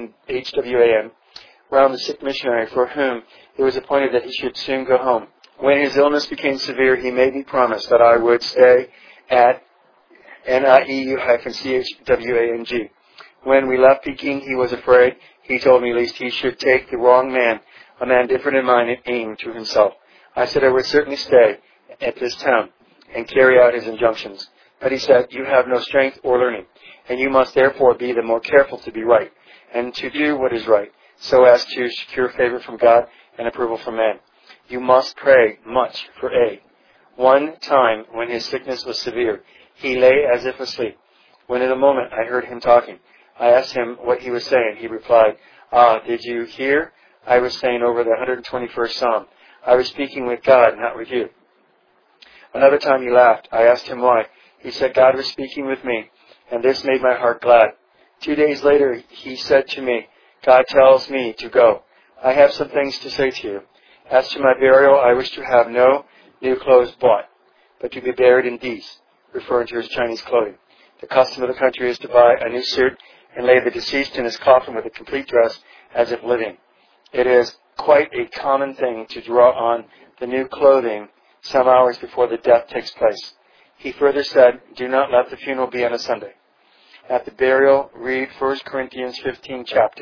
W A N, round the sick missionary for whom it was appointed that he should soon go home. When his illness became severe, he made me promise that I would stay at N I E U C H W A N G. When we left Peking, he was afraid. He told me lest he should take the wrong man, a man different in mind and aim to himself. I said I would certainly stay at this town and carry out his injunctions. But he said, you have no strength or learning, and you must therefore be the more careful to be right, and to do what is right, so as to secure favor from God and approval from man. You must pray much for A. One time, when his sickness was severe, he lay as if asleep. When in a moment I heard him talking, I asked him what he was saying. He replied, ah, did you hear? I was saying over the one hundred twenty-first Psalm. I was speaking with God, not with you. Another time he laughed. I asked him why. He said, God was speaking with me, and this made my heart glad. Two days later, he said to me, God tells me to go. I have some things to say to you. As to my burial, I wish to have no new clothes bought, but to be buried in these, referring to his Chinese clothing. The custom of the country is to buy a new suit and lay the deceased in his coffin with a complete dress as if living. It is quite a common thing to draw on the new clothing some hours before the death takes place. He further said, do not let the funeral be on a Sunday. At the burial, read First Corinthians fifteen chapter.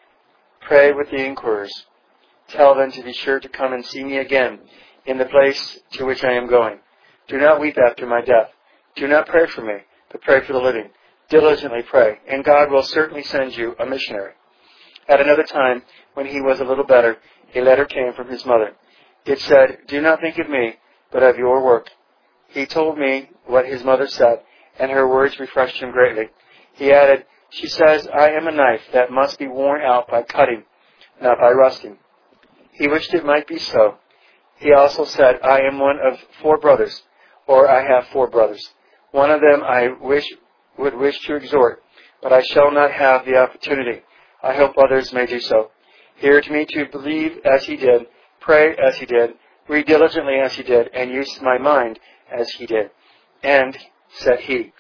Pray with the inquirers. Tell them to be sure to come and see me again in the place to which I am going. Do not weep after my death. Do not pray for me, but pray for the living. Diligently pray, and God will certainly send you a missionary. At another time, when he was a little better, a letter came from his mother. It said, do not think of me, but of your work. He told me what his mother said, and her words refreshed him greatly. He added, she says, I am a knife that must be worn out by cutting, not by rusting. He wished it might be so. He also said, I am one of four brothers, or I have four brothers. One of them I wish would wish to exhort, but I shall not have the opportunity. I hope others may do so. Hear to me to believe as he did, pray as he did, Read diligently as he did, and use my mind as he did. And, said he,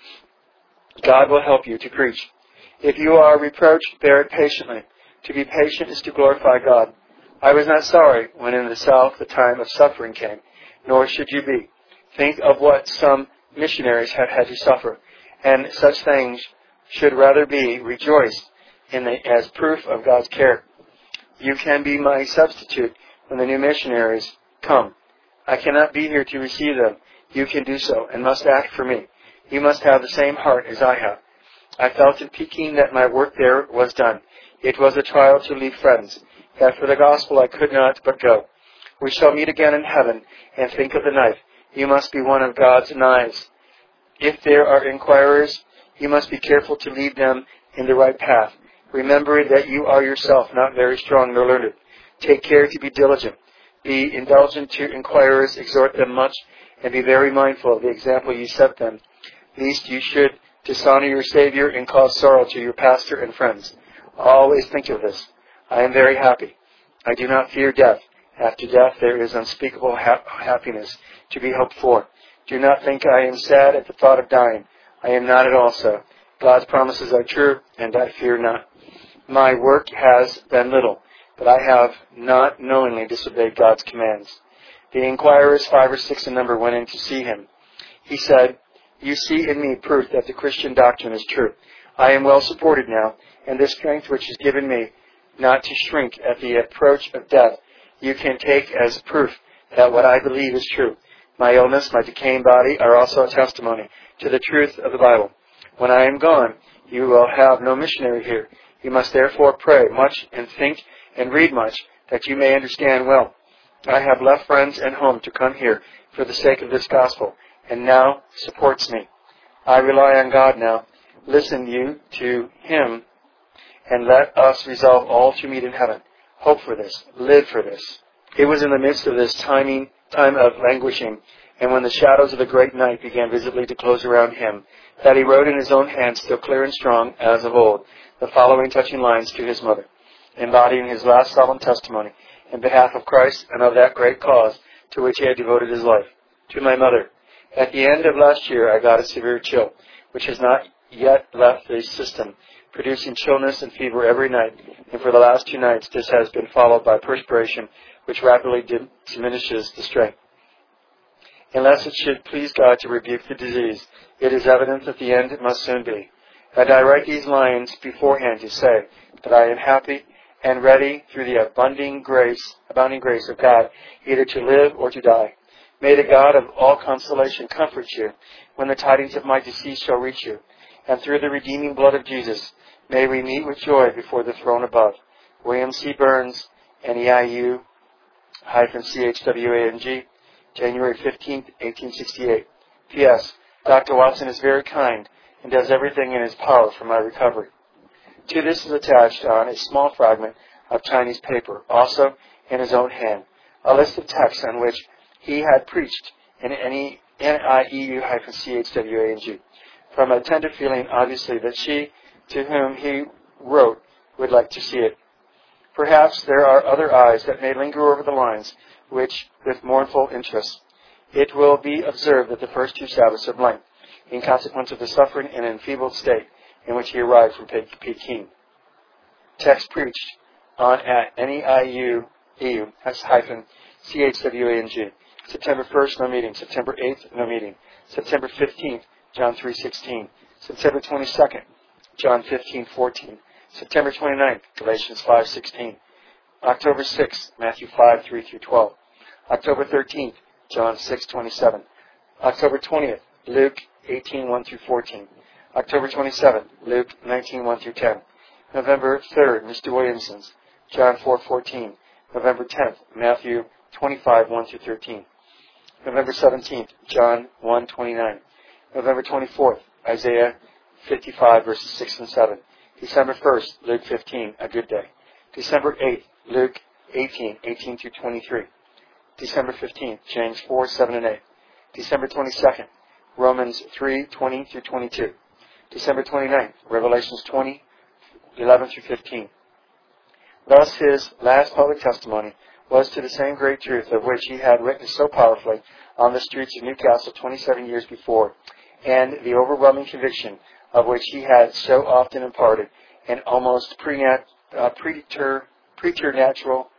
God will help you to preach. If you are reproached, bear it patiently. To be patient is to glorify God. I was not sorry when in the South the time of suffering came, nor should you be. Think of what some missionaries have had to suffer, and such things should rather be rejoiced in the, as proof of God's care. You can be my substitute when the new missionaries come. I cannot be here to receive them. You can do so, and must act for me. You must have the same heart as I have. I felt in Peking that my work there was done. It was a trial to leave friends, that for the gospel I could not but go. We shall meet again in heaven, and think of the knife. You must be one of God's knives. If there are inquirers, you must be careful to lead them in the right path, remembering that you are yourself not very strong nor learned. Take care to be diligent. Be indulgent to inquirers, exhort them much, and be very mindful of the example you set them, lest you should dishonor your Savior and cause sorrow to your pastor and friends. Always think of this. I am very happy. I do not fear death. After death there is unspeakable ha- happiness to be hoped for. Do not think I am sad at the thought of dying. I am not at all so. God's promises are true, and I fear not. My work has been little, but I have not knowingly disobeyed God's commands. The inquirers, five or six in number, went in to see him. He said, You see in me proof that the Christian doctrine is true. I am well supported now, and this strength which is given me not to shrink at the approach of death, you can take as proof that what I believe is true. My illness, my decaying body are also a testimony to the truth of the Bible. When I am gone, you will have no missionary here. You must therefore pray much and think and read much, that you may understand well. I have left friends and home to come here for the sake of this gospel, and now supports me. I rely on God now. Listen you to Him, and let us resolve all to meet in heaven. Hope for this. Live for this. It was in the midst of this timing, time of languishing, and when the shadows of the great night began visibly to close around him, that he wrote in his own hand, still clear and strong as of old, the following touching lines to his mother, embodying his last solemn testimony in behalf of Christ and of that great cause to which he had devoted his life. To my mother, at the end of last year I got a severe chill, which has not yet left the system, producing chillness and fever every night, and for the last two nights this has been followed by perspiration, which rapidly diminishes the strength. Unless it should please God to rebuke the disease, it is evident that the end must soon be. And I write these lines beforehand to say that I am happy and ready through the abounding grace, abounding grace of God, either to live or to die. May the God of all consolation comfort you when the tidings of my decease shall reach you. And through the redeeming blood of Jesus, may we meet with joy before the throne above. William C. Burns, N E I U C H W A N G, January fifteenth, eighteen sixty-eight. P S. Doctor Watson is very kind and does everything in his power for my recovery. To this is attached on a small fragment of Chinese paper, also in his own hand, a list of texts on which he had preached in N I E U C H W A N G, from a tender feeling, obviously, that she, to whom he wrote, would like to see it. Perhaps there are other eyes that may linger over the lines, which, with mournful interest, it will be observed that the first two Sabbaths are blank, in consequence of the suffering and enfeebled state in which he arrived from Peking. Text preached on at N E I U C H W A N G. September first, no meeting. September eighth, no meeting. September fifteenth, John three sixteen. September twenty-second, John fifteen fourteen. September twenty-ninth, Galatians five sixteen. October sixth, Matthew five three through twelve. October thirteenth, John six twenty-seven. October twentieth, Luke eighteen one through fourteen. October twenty-seventh, Luke nineteen one through ten. November third, Mister Williamson's, John four fourteen. November tenth, Matthew twenty-five one through thirteen. November seventeenth, John one twenty-nine. November twenty-fourth, Isaiah fifty-five verses six and seven. December first, Luke fifteen, a good day. December eighth, Luke eighteen, eighteen through twenty-three. December fifteenth, James four, seven and eight. December twenty-second, Romans three, twenty through twenty-two. December twenty-ninth, Revelations twenty, eleven through fifteen. Thus his last public testimony was to the same great truth of which he had witnessed so powerfully on the streets of Newcastle twenty-seven years before, and the overwhelming conviction of which he had so often imparted an almost prenat, uh, preter, preternatural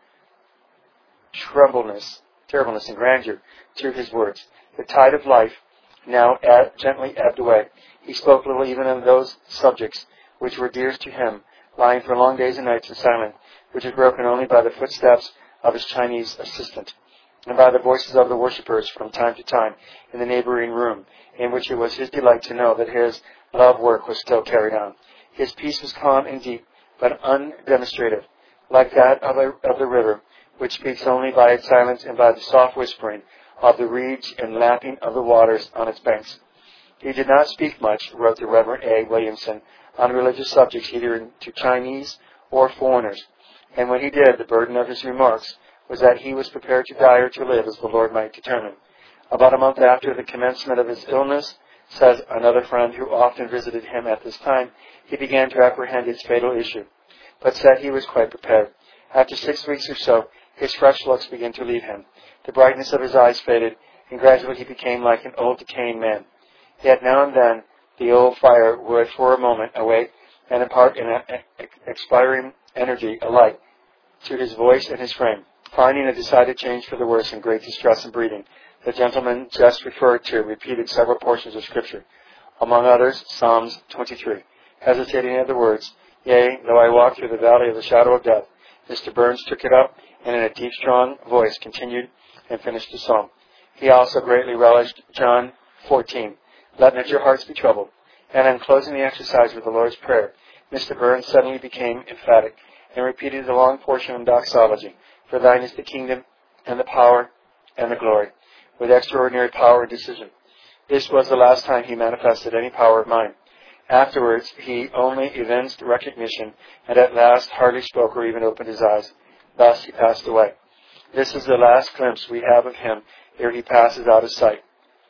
trembleness, terribleness and grandeur to his words. The tide of life now ebb, gently ebbed away. He spoke little even of those subjects which were dearest to him, lying for long days and nights in silence, which was broken only by the footsteps of his Chinese assistant, and by the voices of the worshippers from time to time in the neighboring room, in which it was his delight to know that his love work was still carried on. His peace was calm and deep, but undemonstrative, like that of, a, of the river, which speaks only by its silence and by the soft whispering of the reeds and lapping of the waters on its banks. He did not speak much, wrote the Reverend A. Williamson, on religious subjects either to Chinese or foreigners, and when he did, the burden of his remarks was that he was prepared to die or to live as the Lord might determine. About a month after the commencement of his illness, says another friend who often visited him at this time, he began to apprehend its fatal issue, but said he was quite prepared. After six weeks or so, his fresh looks began to leave him. The brightness of his eyes faded, and gradually he became like an old decaying man. Yet now and then the old fire would for a moment awake and impart an expiring energy alike to his voice and his frame. Finding a decided change for the worse and great distress in breathing, the gentleman just referred to repeated several portions of Scripture, among others Psalms twenty-three. Hesitating at the words, "Yea, though I walk through the valley of the shadow of death," Mister Burns took it up and in a deep, strong voice continued and finished the psalm. He also greatly relished John fourteen, "Let not your hearts be troubled." And on closing the exercise with the Lord's Prayer, Mister Burns suddenly became emphatic and repeated the long portion of doxology, "For thine is the kingdom and the power and the glory," with extraordinary power and decision. This was the last time he manifested any power of mind. Afterwards, he only evinced recognition, and at last hardly spoke or even opened his eyes. Thus he passed away. This is the last glimpse we have of him ere he passes out of sight.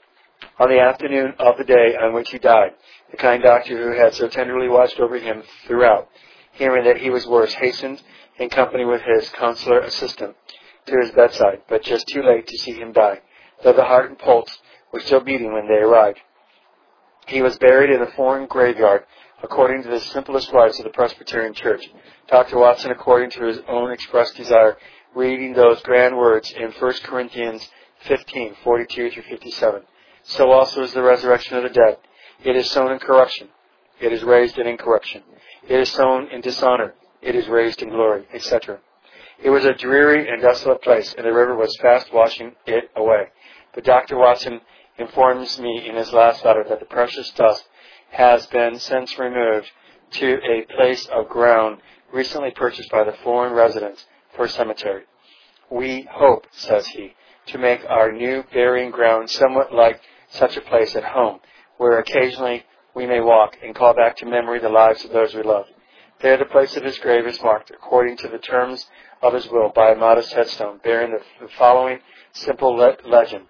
On the afternoon of the day on which he died, the kind doctor who had so tenderly watched over him throughout, hearing that he was worse, hastened, in company with his consular assistant, to his bedside, but just too late to see him die, though the heart and pulse were still beating when they arrived. He was buried in a foreign graveyard, according to the simplest rites of the Presbyterian Church. Doctor Watson, according to his own expressed desire, reading those grand words in First Corinthians fifteen, forty-two through fifty-seven. So also is the resurrection of the dead. It is sown in corruption. It is raised in incorruption. It is sown in dishonor. It is raised in glory, et cetera. It was a dreary and desolate place, and the river was fast washing it away. But Doctor Watson informs me in his last letter that the precious dust has been since removed to a place of ground recently purchased by the foreign residents for a cemetery. We hope, says he, to make our new burying ground somewhat like such a place at home, where occasionally we may walk and call back to memory the lives of those we love. There the place of his grave is marked, according to the terms of his will, by a modest headstone bearing the, the following simple le- legend.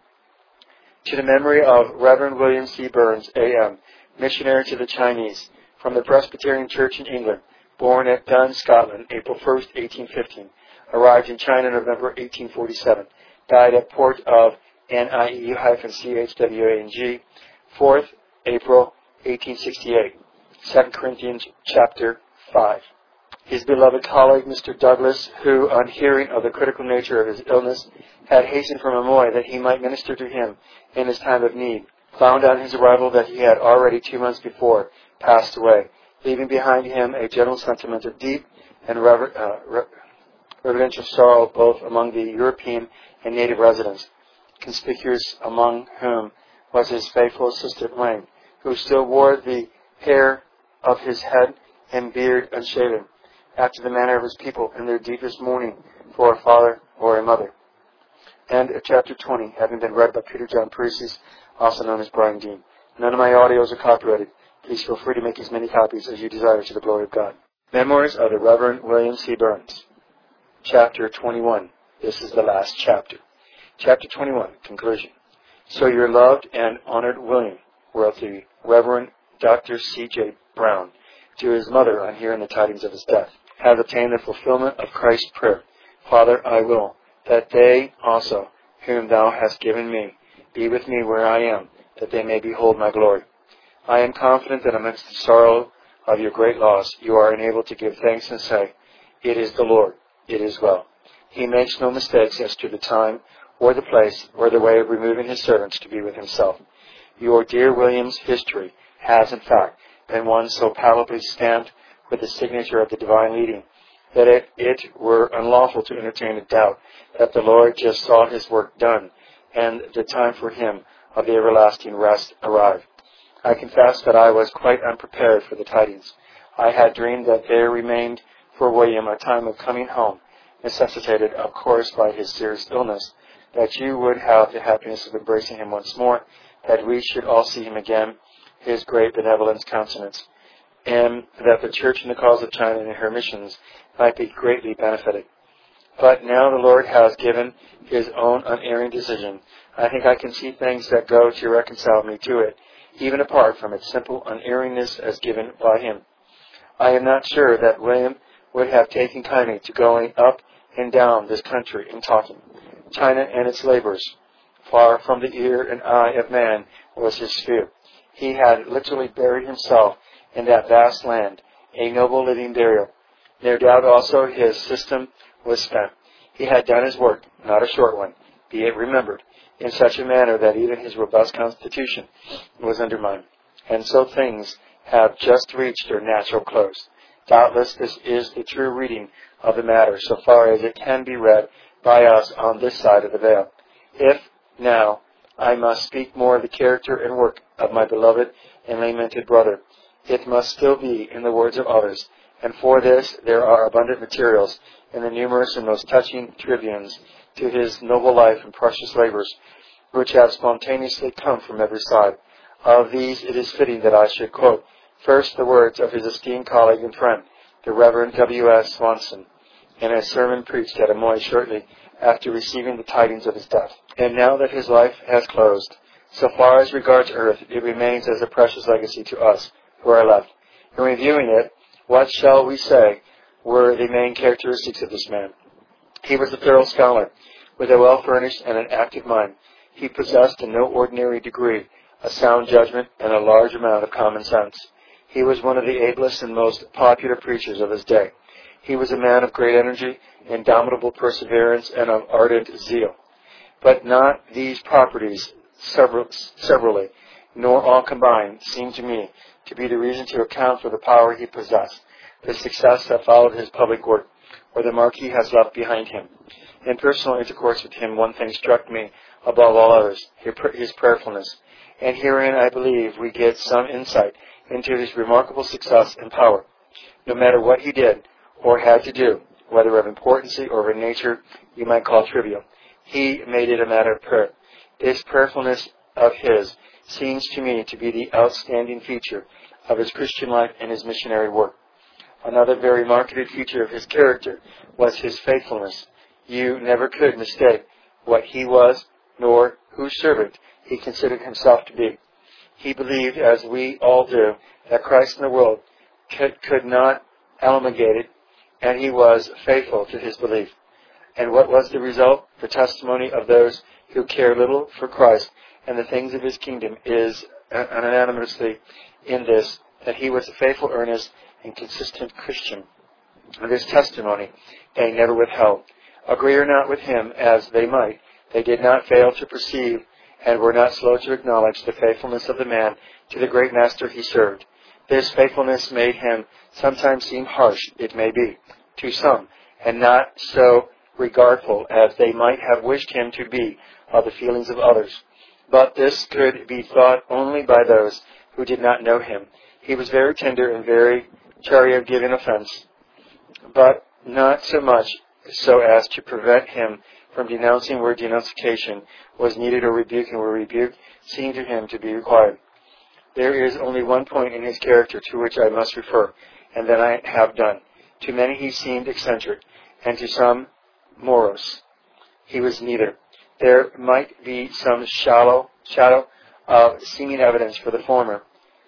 To the memory of Reverend William C. Burns, A M, missionary to the Chinese, from the Presbyterian Church in England, born at Dun, Scotland, April first, eighteen fifteen, arrived in China November eighteen forty-seven, died at port of N I E U C H W A N G, fourth April eighteen sixty-eight, Second Corinthians chapter five. His beloved colleague, Mister Douglas, who, on hearing of the critical nature of his illness, had hastened from Amoy that he might minister to him in his time of need, found on his arrival that he had already two months before passed away, leaving behind him a general sentiment of deep and rever- uh, re- reverential sorrow both among the European and native residents, conspicuous among whom was his faithful assistant Wang, who still wore the hair of his head and beard unshaven, after the manner of his people in their deepest mourning for a father or a mother. End of chapter twenty, having been read by Peter John Parisi, also known as Brian Dean. None of my audios are copyrighted. Please feel free to make as many copies as you desire to the glory of God. Memoirs of the Reverend William C. Burns. Chapter twenty-one. This is the last chapter. Chapter twenty-one, conclusion. So your loved and honored William, wrote the Reverend Doctor C J Brown to his mother on hearing the tidings of his death, has obtained the fulfillment of Christ's prayer. Father, I will that they also, whom thou hast given me, be with me where I am, that they may behold my glory. I am confident that amidst the sorrow of your great loss, you are enabled to give thanks and say, It is the Lord, it is well. He makes no mistakes as to the time or the place or the way of removing his servants to be with himself. Your dear William's history has, in fact, been one so palpably stamped with the signature of the divine leading that it, it were unlawful to entertain a doubt that the Lord just saw his work done and the time for him of the everlasting rest arrived. I confess that I was quite unprepared for the tidings. I had dreamed that there remained for William a time of coming home, necessitated, of course, by his serious illness, that you would have the happiness of embracing him once more, that we should all see him again, his great benevolence countenance, and that the Church in the cause of China and her missions might be greatly benefited. But now the Lord has given his own unerring decision. I think I can see things that go to reconcile me to it, even apart from its simple unerringness as given by him. I am not sure that William would have taken kindly to going up and down this country and talking. China and its labors, far from the ear and eye of man, was his sphere. He had literally buried himself in that vast land, a noble living burial. No doubt also his system was spent. He had done his work, not a short one, be it remembered, in such a manner that even his robust constitution was undermined. And so things have just reached their natural close. Doubtless this is the true reading of the matter, so far as it can be read by us on this side of the veil. If, now, I must speak more of the character and work of my beloved and lamented brother, it must still be in the words of others, and for this there are abundant materials in the numerous and most touching tribunes to his noble life and precious labors, which have spontaneously come from every side. Of these it is fitting that I should quote first the words of his esteemed colleague and friend, the Reverend W S Swanson, in a sermon preached at Amoy shortly after receiving the tidings of his death. And now that his life has closed, so far as regards earth, it remains as a precious legacy to us who are left. In reviewing it, what shall we say were the main characteristics of this man? He was a thorough scholar, with a well-furnished and an active mind. He possessed in no ordinary degree a sound judgment and a large amount of common sense. He was one of the ablest and most popular preachers of his day. He was a man of great energy, indomitable perseverance, and of ardent zeal. But not these properties several, severally, nor all combined, seem to me to be the reason to account for the power he possessed, the success that followed his public work, or the mark he has left behind him. In personal intercourse with him, one thing struck me above all others, his prayerfulness. And herein, I believe, we get some insight into his remarkable success and power. No matter what he did or had to do, whether of importance or of a nature you might call trivial, he made it a matter of prayer. This prayerfulness of his seems to me to be the outstanding feature of his Christian life and his missionary work. Another very marked feature of his character was his faithfulness. You never could mistake what he was, nor whose servant he considered himself to be. He believed, as we all do, that Christ in the world could, could not amalgamate it, and he was faithful to his belief. And what was the result? The testimony of those who care little for Christ and the things of his kingdom is unanimously in this, that he was a faithful, earnest, and consistent Christian. And this testimony they never withheld. Agree or not with him as they might, they did not fail to perceive and were not slow to acknowledge the faithfulness of the man to the great master he served. This faithfulness made him sometimes seem harsh, it may be, to some, and not so regardful as they might have wished him to be of the feelings of others. But this could be thought only by those who did not know him. He was very tender and very chary of giving offense, but not so much so as to prevent him from denouncing where denunciation was needed or rebuking where rebuke seemed to him to be required. There is only one point in his character to which I must refer, and that I have done. To many he seemed eccentric, and to some morose. He was neither. There might be some shallow shadow of seeming evidence for the former.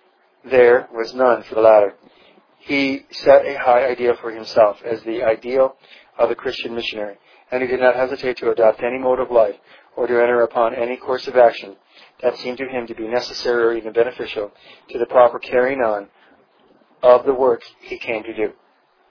There was none for the latter. He set a high ideal for himself as the ideal of the Christian missionary, and he did not hesitate to adopt any mode of life or to enter upon any course of action that seemed to him to be necessary or even beneficial to the proper carrying on of the work he came to do.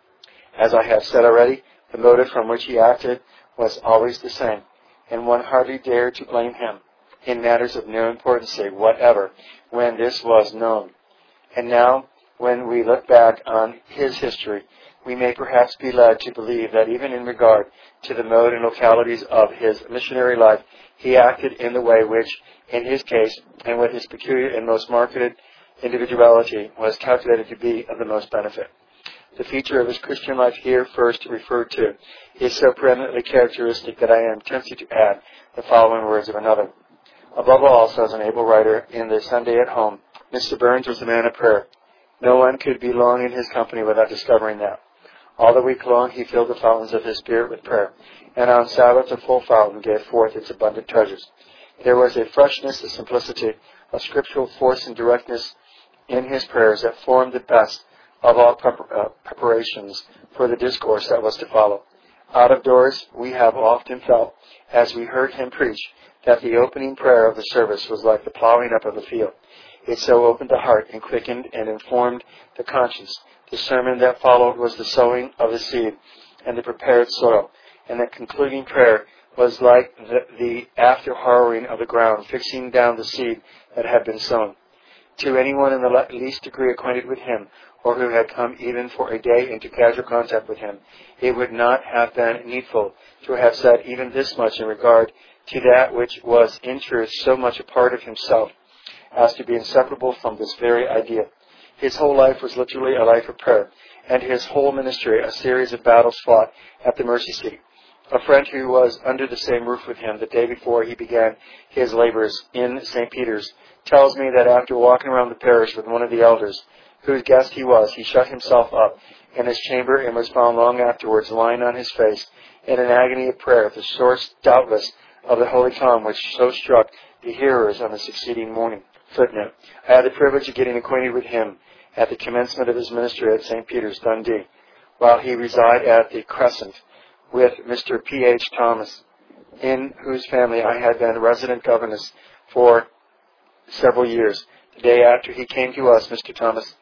As I have said already, the motive from which he acted was always the same, and one hardly dared to blame him in matters of no importance whatever when this was known. And now, when we look back on his history, we may perhaps be led to believe that even in regard to the mode and localities of his missionary life, he acted in the way which, in his case, and with his peculiar and most marked individuality, was calculated to be of the most benefit. The feature of his Christian life here first referred to is so preeminently characteristic that I am tempted to add the following words of another. Above all, says an able writer in the Sunday at Home, Mister Burns was a man of prayer. No one could be long in his company without discovering that. All the week long he filled the fountains of his spirit with prayer, and on Sabbath the full fountain gave forth its abundant treasures. There was a freshness, a simplicity, a scriptural force and directness in his prayers that formed the best of all prepar- uh, preparations for the discourse that was to follow. Out of doors, we have often felt, as we heard him preach, that the opening prayer of the service was like the plowing up of the field. It so opened the heart and quickened and informed the conscience. The sermon that followed was the sowing of the seed and the prepared soil, and the concluding prayer was like the, the after-harrowing of the ground, fixing down the seed that had been sown. To anyone in the least degree acquainted with him, or who had come even for a day into casual contact with him, it would not have been needful to have said even this much in regard to that which was in truth so much a part of himself as to be inseparable from this very idea. His whole life was literally a life of prayer, and his whole ministry a series of battles fought at the mercy seat. A friend who was under the same roof with him the day before he began his labors in Saint Peter's tells me that after walking around the parish with one of the elders, whose guest he was, he shut himself up in his chamber and was found long afterwards lying on his face in an agony of prayer, the source, doubtless, of the holy calm which so struck the hearers on the succeeding morning. Footnote. I had the privilege of getting acquainted with him at the commencement of his ministry at Saint Peter's, Dundee, while he resided at the Crescent with Mister P H Thomas, in whose family I had been resident governess for several years. The day after he came to us, Mister Thomas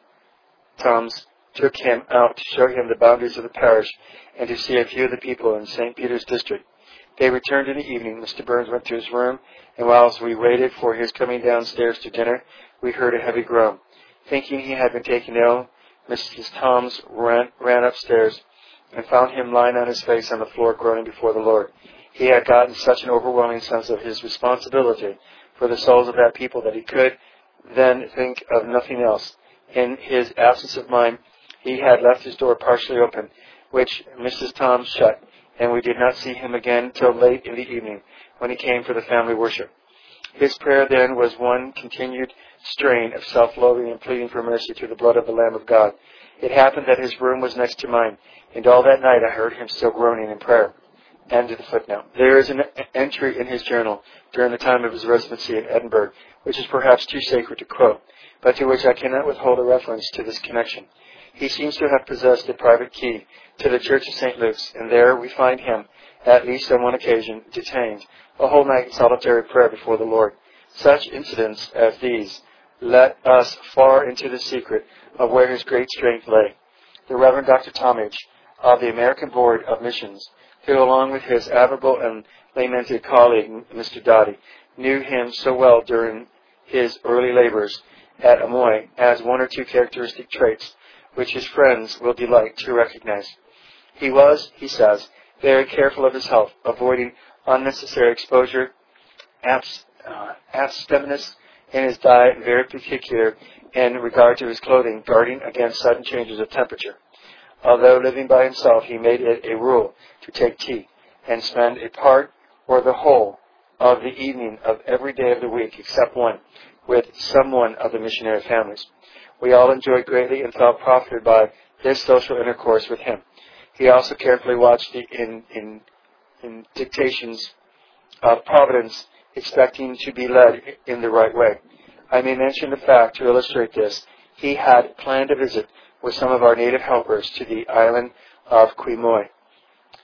Thoms took him out to show him the boundaries of the parish and to see a few of the people in Saint Peter's district. They returned in the evening. Mister Burns went to his room, and whilst we waited for his coming downstairs to dinner, we heard a heavy groan. Thinking he had been taken ill, Missus Toms ran, ran upstairs and found him lying on his face on the floor groaning before the Lord. He had gotten such an overwhelming sense of his responsibility for the souls of that people that he could then think of nothing else. In his absence of mind, he had left his door partially open, which Missus Toms shut, and we did not see him again till late in the evening, when he came for the family worship. His prayer then was one continued strain of self-loathing and pleading for mercy through the blood of the Lamb of God. It happened that his room was next to mine, and all that night I heard him still groaning in prayer. End of the footnote. There is an entry in his journal during the time of his residency in Edinburgh, which is perhaps too sacred to quote, but to which I cannot withhold a reference to this connection. He seems to have possessed a private key to the Church of Saint Luke's, and there we find him, at least on one occasion, detained a whole night in solitary prayer before the Lord. Such incidents as these let us far into the secret of where his great strength lay. The Reverend Doctor Talmage of the American Board of Missions, who, along with his admirable and lamented colleague, Mister Dotty, knew him so well during his early labors at Amoy, has one or two characteristic traits which his friends will delight to recognize. He was, he says, very careful of his health, avoiding unnecessary exposure, abs, uh, abstemious in his diet, and very particular in regard to his clothing, guarding against sudden changes of temperature. Although living by himself, he made it a rule to take tea and spend a part or the whole of the evening of every day of the week, except one, with some one of the missionary families. We all enjoyed greatly and felt profited by this social intercourse with him. He also carefully watched the in, in, in dictations of Providence, expecting to be led in the right way. I may mention the fact to illustrate this. He had planned a visit with some of our native helpers to the island of Quemoy.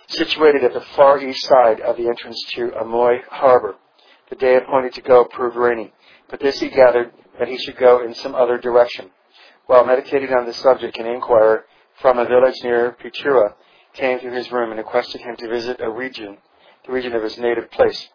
situated at the far east side of the entrance to Amoy Harbor. The day appointed to go proved rainy, but this he gathered that he should go in some other direction. While meditating on this subject, an inquirer from a village near Pichura came to his room and requested him to visit a region, the region of his native place.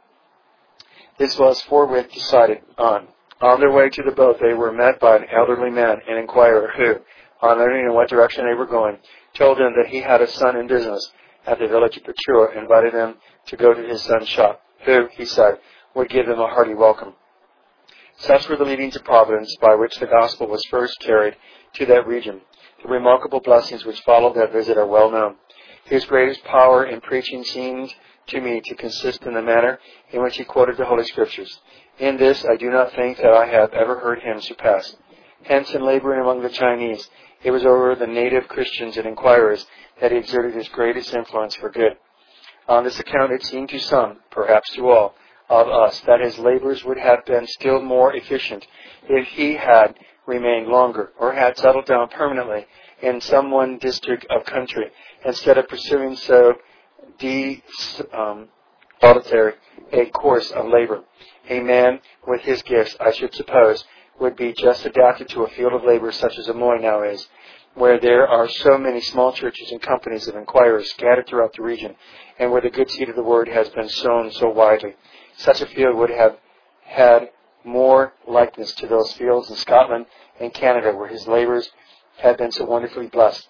This was forthwith decided on. On their way to the boat, they were met by an elderly man, an inquirer, who, on learning in what direction they were going, told them that he had a son in business at the village of Pichura, and invited them to go to his son's shop, who, he said, would give them a hearty welcome. Such were the leadings of Providence by which the gospel was first carried to that region. The remarkable blessings which followed that visit are well known. His greatest power in preaching seemed to me to consist in the manner in which he quoted the Holy Scriptures. In this I do not think that I have ever heard him surpassed. Hence, in laboring among the Chinese, it was over the native Christians and inquirers that he exerted his greatest influence for good. On this account it seemed to some, perhaps to all, of us that his labors would have been still more efficient if he had remained longer or had settled down permanently in some one district of country instead of pursuing so de, um, solitary a course of labor. A man with his gifts, I should suppose, would be just adapted to a field of labor such as Amoy now is, where there are so many small churches and companies of inquirers scattered throughout the region, and where the good seed of the word has been sown so widely. Such a field would have had more likeness to those fields in Scotland and Canada where his labors had been so wonderfully blessed.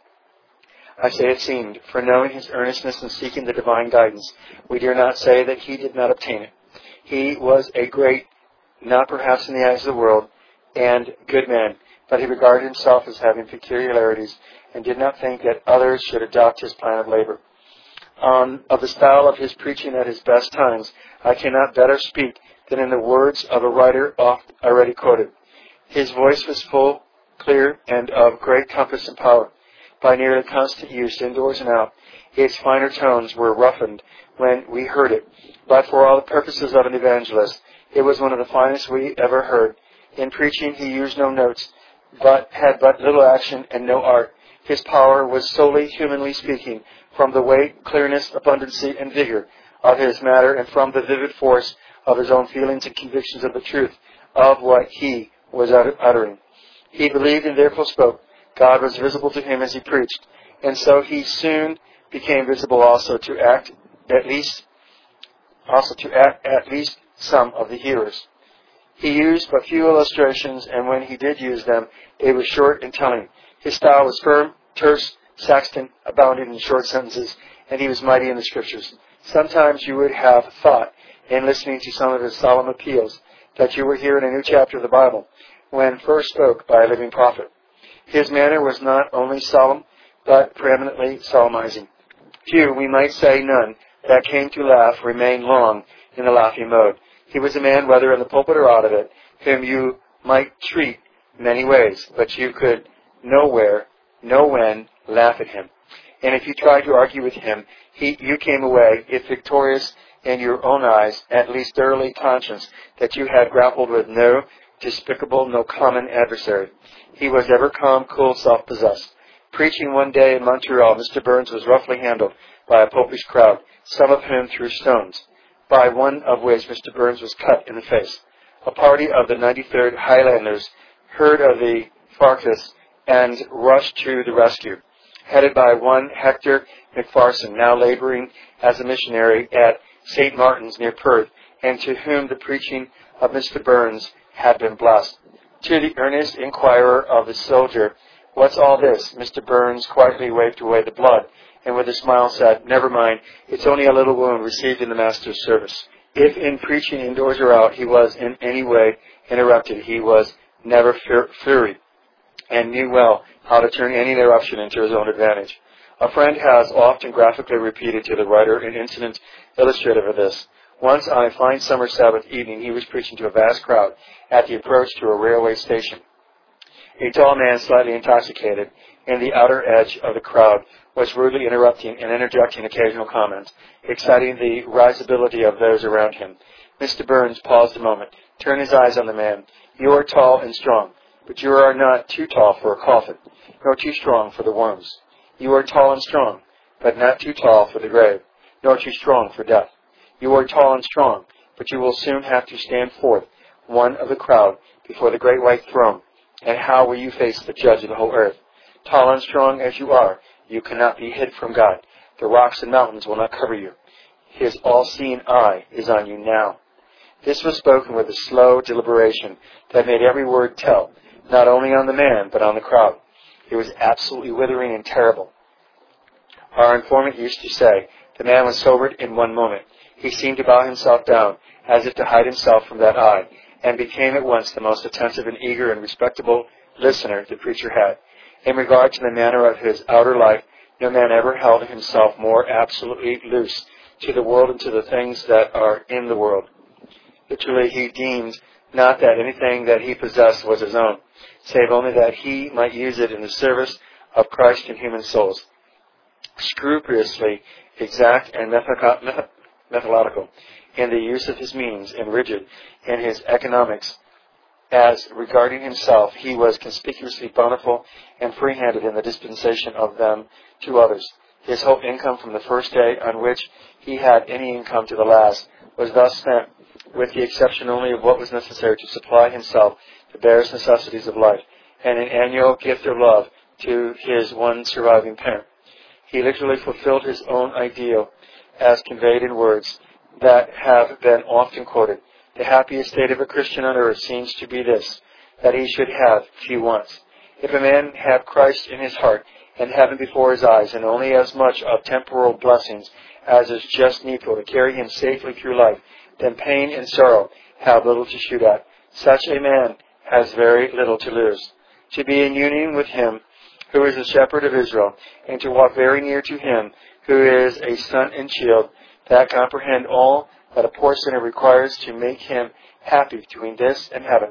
I say it seemed, for knowing his earnestness in seeking the divine guidance, we dare not say that he did not obtain it. He was a great, not perhaps in the eyes of the world, and good man, but he regarded himself as having peculiarities and did not think that others should adopt his plan of labor. Um, of the style of his preaching at his best times, I cannot better speak than in the words of a writer oft already quoted. His voice was full, clear, and of great compass and power. By nearly constant use, indoors and out, its finer tones were roughened when we heard it. But for all the purposes of an evangelist, it was one of the finest we ever heard. In preaching, he used no notes, but had but little action and no art. His power was solely, humanly speaking, from the weight, clearness, abundancy, and vigor of his matter, and from the vivid force of his own feelings and convictions of the truth of what he was uttering. He believed and therefore spoke. God was visible to him as he preached, and so he soon became visible also to act at least, also to act at least some of the hearers. He used but few illustrations, and when he did use them, it was short and telling. His style was firm, terse, Saxton, abounded in short sentences, and he was mighty in the Scriptures. Sometimes you would have thought, in listening to some of his solemn appeals, that you were hearing a new chapter of the Bible, when first spoke by a living prophet. His manner was not only solemn, but preeminently solemnizing. Few, we might say none, that came to laugh remained long in the laughing mode. He was a man, whether in the pulpit or out of it, whom you might treat many ways, but you could nowhere, no when, laugh at him. And if you tried to argue with him, he, you came away, if victorious in your own eyes, at least thoroughly conscious that you had grappled with no despicable, no common adversary. He was ever calm, cool, self-possessed. Preaching one day in Montreal, Mister Burns was roughly handled by a popish crowd, some of whom threw stones, by one of which Mister Burns was cut in the face. A party of the ninety-third Highlanders heard of the fracas and rushed to the rescue, headed by one Hector McPherson, now laboring as a missionary at Saint Martin's near Perth, and to whom the preaching of Mister Burns had been blessed. To the earnest inquirer of the soldier, "What's all this?" Mister Burns quietly waved away the blood, and with a smile said, "Never mind, it's only a little wound received in the Master's service." If in preaching indoors or out he was in any way interrupted, he was never flurried, and knew well how to turn any interruption into his own advantage. A friend has often graphically repeated to the writer an incident illustrative of this. Once on a fine summer Sabbath evening, he was preaching to a vast crowd at the approach to a railway station. A tall man, slightly intoxicated, in the outer edge of the crowd, was rudely interrupting and interjecting occasional comments, exciting the risibility of those around him. Mister Burns paused a moment, turned his eyes on the man. "You are tall and strong, but you are not too tall for a coffin, nor too strong for the worms. You are tall and strong, but not too tall for the grave. nor too strong for death. You are tall and strong, but you will soon have to stand forth, one of the crowd, before the great white throne. And how will you face the judge of the whole earth? Tall and strong as you are, you cannot be hid from God. The rocks and mountains will not cover you. His all-seeing eye is on you now. This was spoken with a slow deliberation that made every word tell, not only on the man, but on the crowd. It was absolutely withering and terrible. Our informant used to say, the man was sobered in one moment. He seemed to bow himself down, as if to hide himself from that eye, and became at once the most attentive and eager and respectable listener the preacher had. In regard to the manner of his outer life, no man ever held himself more absolutely loose to the world and to the things that are in the world. Literally, he deemed not that anything that he possessed was his own, save only that he might use it in the service of Christ and human souls. Scrupulously exact and methodical in the use of his means, and rigid in his economics, as regarding himself, he was conspicuously bountiful and free-handed in the dispensation of them to others. His whole income from the first day on which he had any income to the last was thus spent, with the exception only of what was necessary to supply himself the barest necessities of life, and an annual gift of love to his one surviving parent. He literally fulfilled his own ideal, as conveyed in words that have been often quoted. The happiest state of a Christian on earth seems to be this, that he should have few wants. If a man have Christ in his heart, and heaven before his eyes, and only as much of temporal blessings as is just needful to carry him safely through life, then pain and sorrow have little to shoot at. Such a man has very little to lose. To be in union with him who is the shepherd of Israel, and to walk very near to him who is a sun and shield, that comprehend all that a poor sinner requires to make him happy between this and heaven.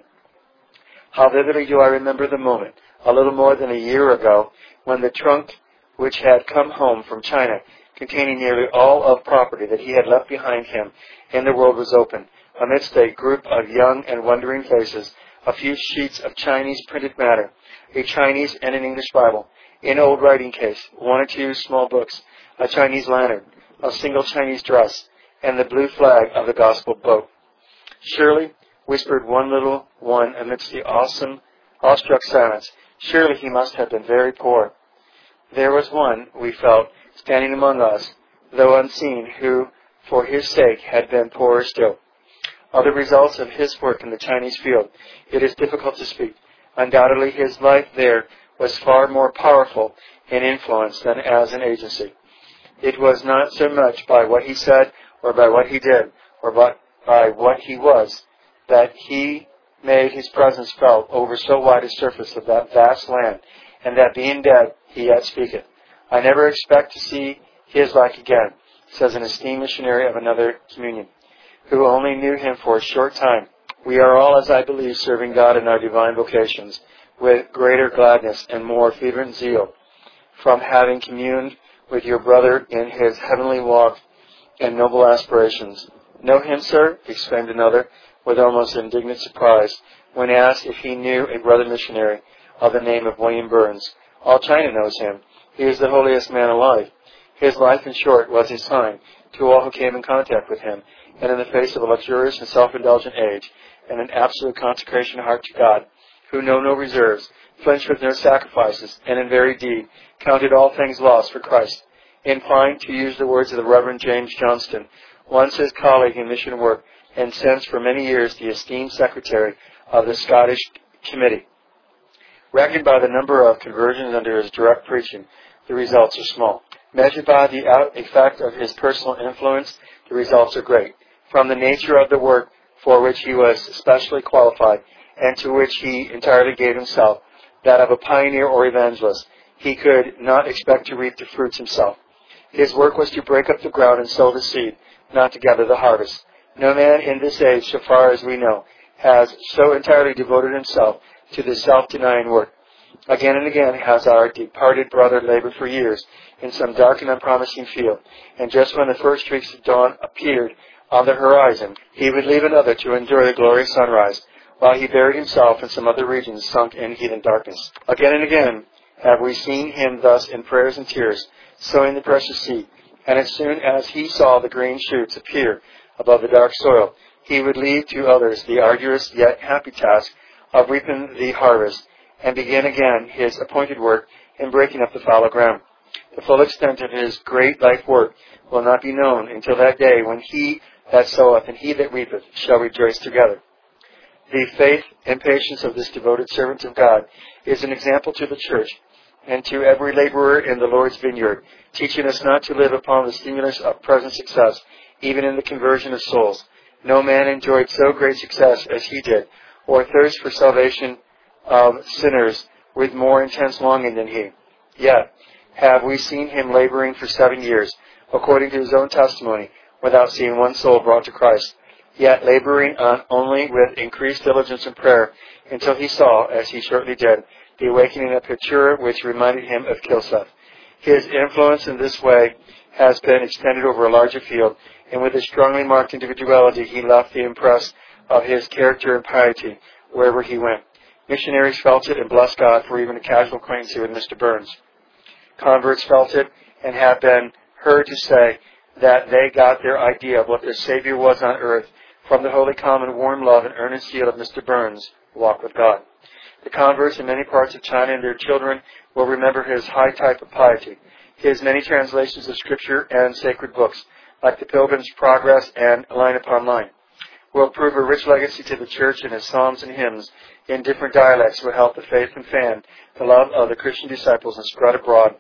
How vividly do I remember the moment, a little more than a year ago, when the trunk which had come home from China, containing nearly all of property that he had left behind him in the world, was opened. Amidst a group of young and wondering faces, a few sheets of Chinese printed matter, a Chinese and an English Bible, an old writing case, one or two small books, a Chinese lantern, a single Chinese dress, and the blue flag of the gospel boat. Surely, whispered one little one amidst the awesome, awestruck silence, surely he must have been very poor. There was one, we felt, standing among us, though unseen, who, for his sake, had been poorer still. Of the results of his work in the Chinese field, it is difficult to speak. Undoubtedly, his life there was far more powerful in influence than as an agency. It was not so much by what he said, or by what he did, or by, by what he was, that he made his presence felt over so wide a surface of that vast land, and that being dead, he yet speaketh. I never expect to see his like again, says an esteemed missionary of another communion, who only knew him for a short time. We are all, as I believe, serving God in our divine vocations, with greater gladness and more fervent zeal, from having communed with your brother in his heavenly walk and noble aspirations. Know him, sir? Exclaimed another, with almost indignant surprise, when asked if he knew a brother missionary of the name of William Burns. All China knows him. He is the holiest man alive. His life, in short, was a sign to all who came in contact with him, and in the face of a luxurious and self-indulgent age, and an absolute consecration of heart to God, who know no reserves, flinched with no sacrifices, and in very deed counted all things lost for Christ. Inclined, to use the words of the Reverend James Johnston, once his colleague in mission work, and since for many years the esteemed secretary of the Scottish Committee. Reckoned by the number of conversions under his direct preaching, the results are small. Measured by the effect of his personal influence, the results are great. From the nature of the work for which he was specially qualified, and to which he entirely gave himself, that of a pioneer or evangelist, he could not expect to reap the fruits himself. His work was to break up the ground and sow the seed, not to gather the harvest. No man in this age, so far as we know, has so entirely devoted himself to this self-denying work. Again and again has our departed brother labored for years in some dark and unpromising field, and just when the first streaks of dawn appeared on the horizon, he would leave another to enjoy the glorious sunrise, while he buried himself in some other regions sunk in heathen darkness. Again and again have we seen him thus in prayers and tears, sowing the precious seed, And as soon as he saw the green shoots appear above the dark soil, he would leave to others the arduous yet happy task of reaping the harvest, and begin again his appointed work in breaking up the fallow ground. The full extent of his great life work will not be known until that day when he that soweth and he that reapeth shall rejoice together. The faith and patience of this devoted servant of God is an example to the church and to every laborer in the Lord's vineyard, teaching us not to live upon the stimulus of present success, even in the conversion of souls. No man enjoyed so great success as he did, or thirst for salvation of sinners with more intense longing than he. Yet have we seen him laboring for seven years, according to his own testimony, without seeing one soul brought to Christ, yet laboring on only with increased diligence and prayer, until he saw, as he shortly did, the awakening of Keturah, which reminded him of Kilseth. His influence in this way has been extended over a larger field, and with his strongly marked individuality, he left the impress of his character and piety wherever he went. Missionaries felt it and blessed God for even a casual acquaintance with Mister Burns. Converts felt it and have been heard to say that they got their idea of what their Savior was on earth from the holy, common, warm love and earnest zeal of Mister Burns' walk with God. The converts in many parts of China and their children will remember his high type of piety, his many translations of Scripture and sacred books, like the Pilgrim's Progress and Line Upon Line, will prove a rich legacy to the church, and his psalms and hymns in different dialects will help the faith and fan the love of the Christian disciples and spread abroad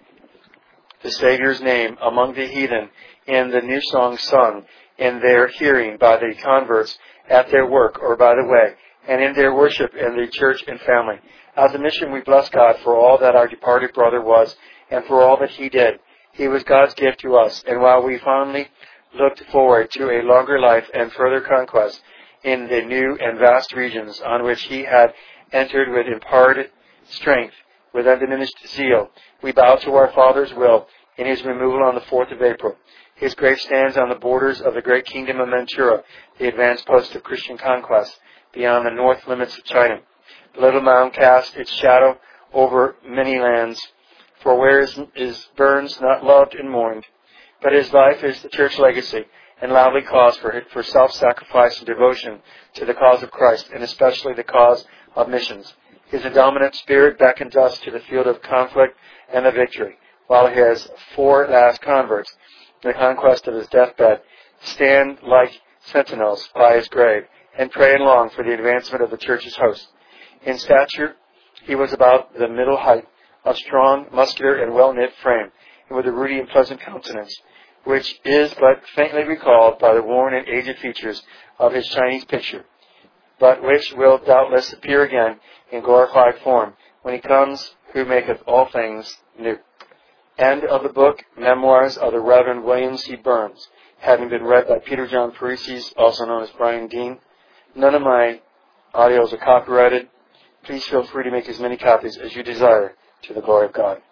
the Savior's name among the heathen in the new songs sung in their hearing by the converts at their work or by the way, and in their worship in the church and family. As a mission, we bless God for all that our departed brother was and for all that he did. He was God's gift to us, and while we fondly looked forward to a longer life and further conquest in the new and vast regions on which he had entered with imparted strength, with undiminished zeal, we bow to our Father's will in his removal on the fourth of April. His grave stands on the borders of the great kingdom of Manchuria, the advanced post of Christian conquest, beyond the north limits of China. The little mound cast its shadow over many lands, for where is, is Burns not loved and mourned? But his life is the church legacy, and loudly calls for, for self-sacrifice and devotion to the cause of Christ, and especially the cause of missions. His indomitable spirit beckons us to the field of conflict and of victory, while his four last converts, in the conquest of his deathbed, stand like sentinels by his grave, and pray and long for the advancement of the church's host. In stature, he was about the middle height, of strong, muscular, and well-knit frame, and with a ruddy and pleasant countenance, which is but faintly recalled by the worn and aged features of his Chinese picture, but which will doubtless appear again in glorified form when he comes who maketh all things new. End of the book, Memoirs of the Reverend William C. Burns, having been read by Peter John Parisi, also known as Brian Dean. None of my audios are copyrighted. Please feel free to make as many copies as you desire to the glory of God.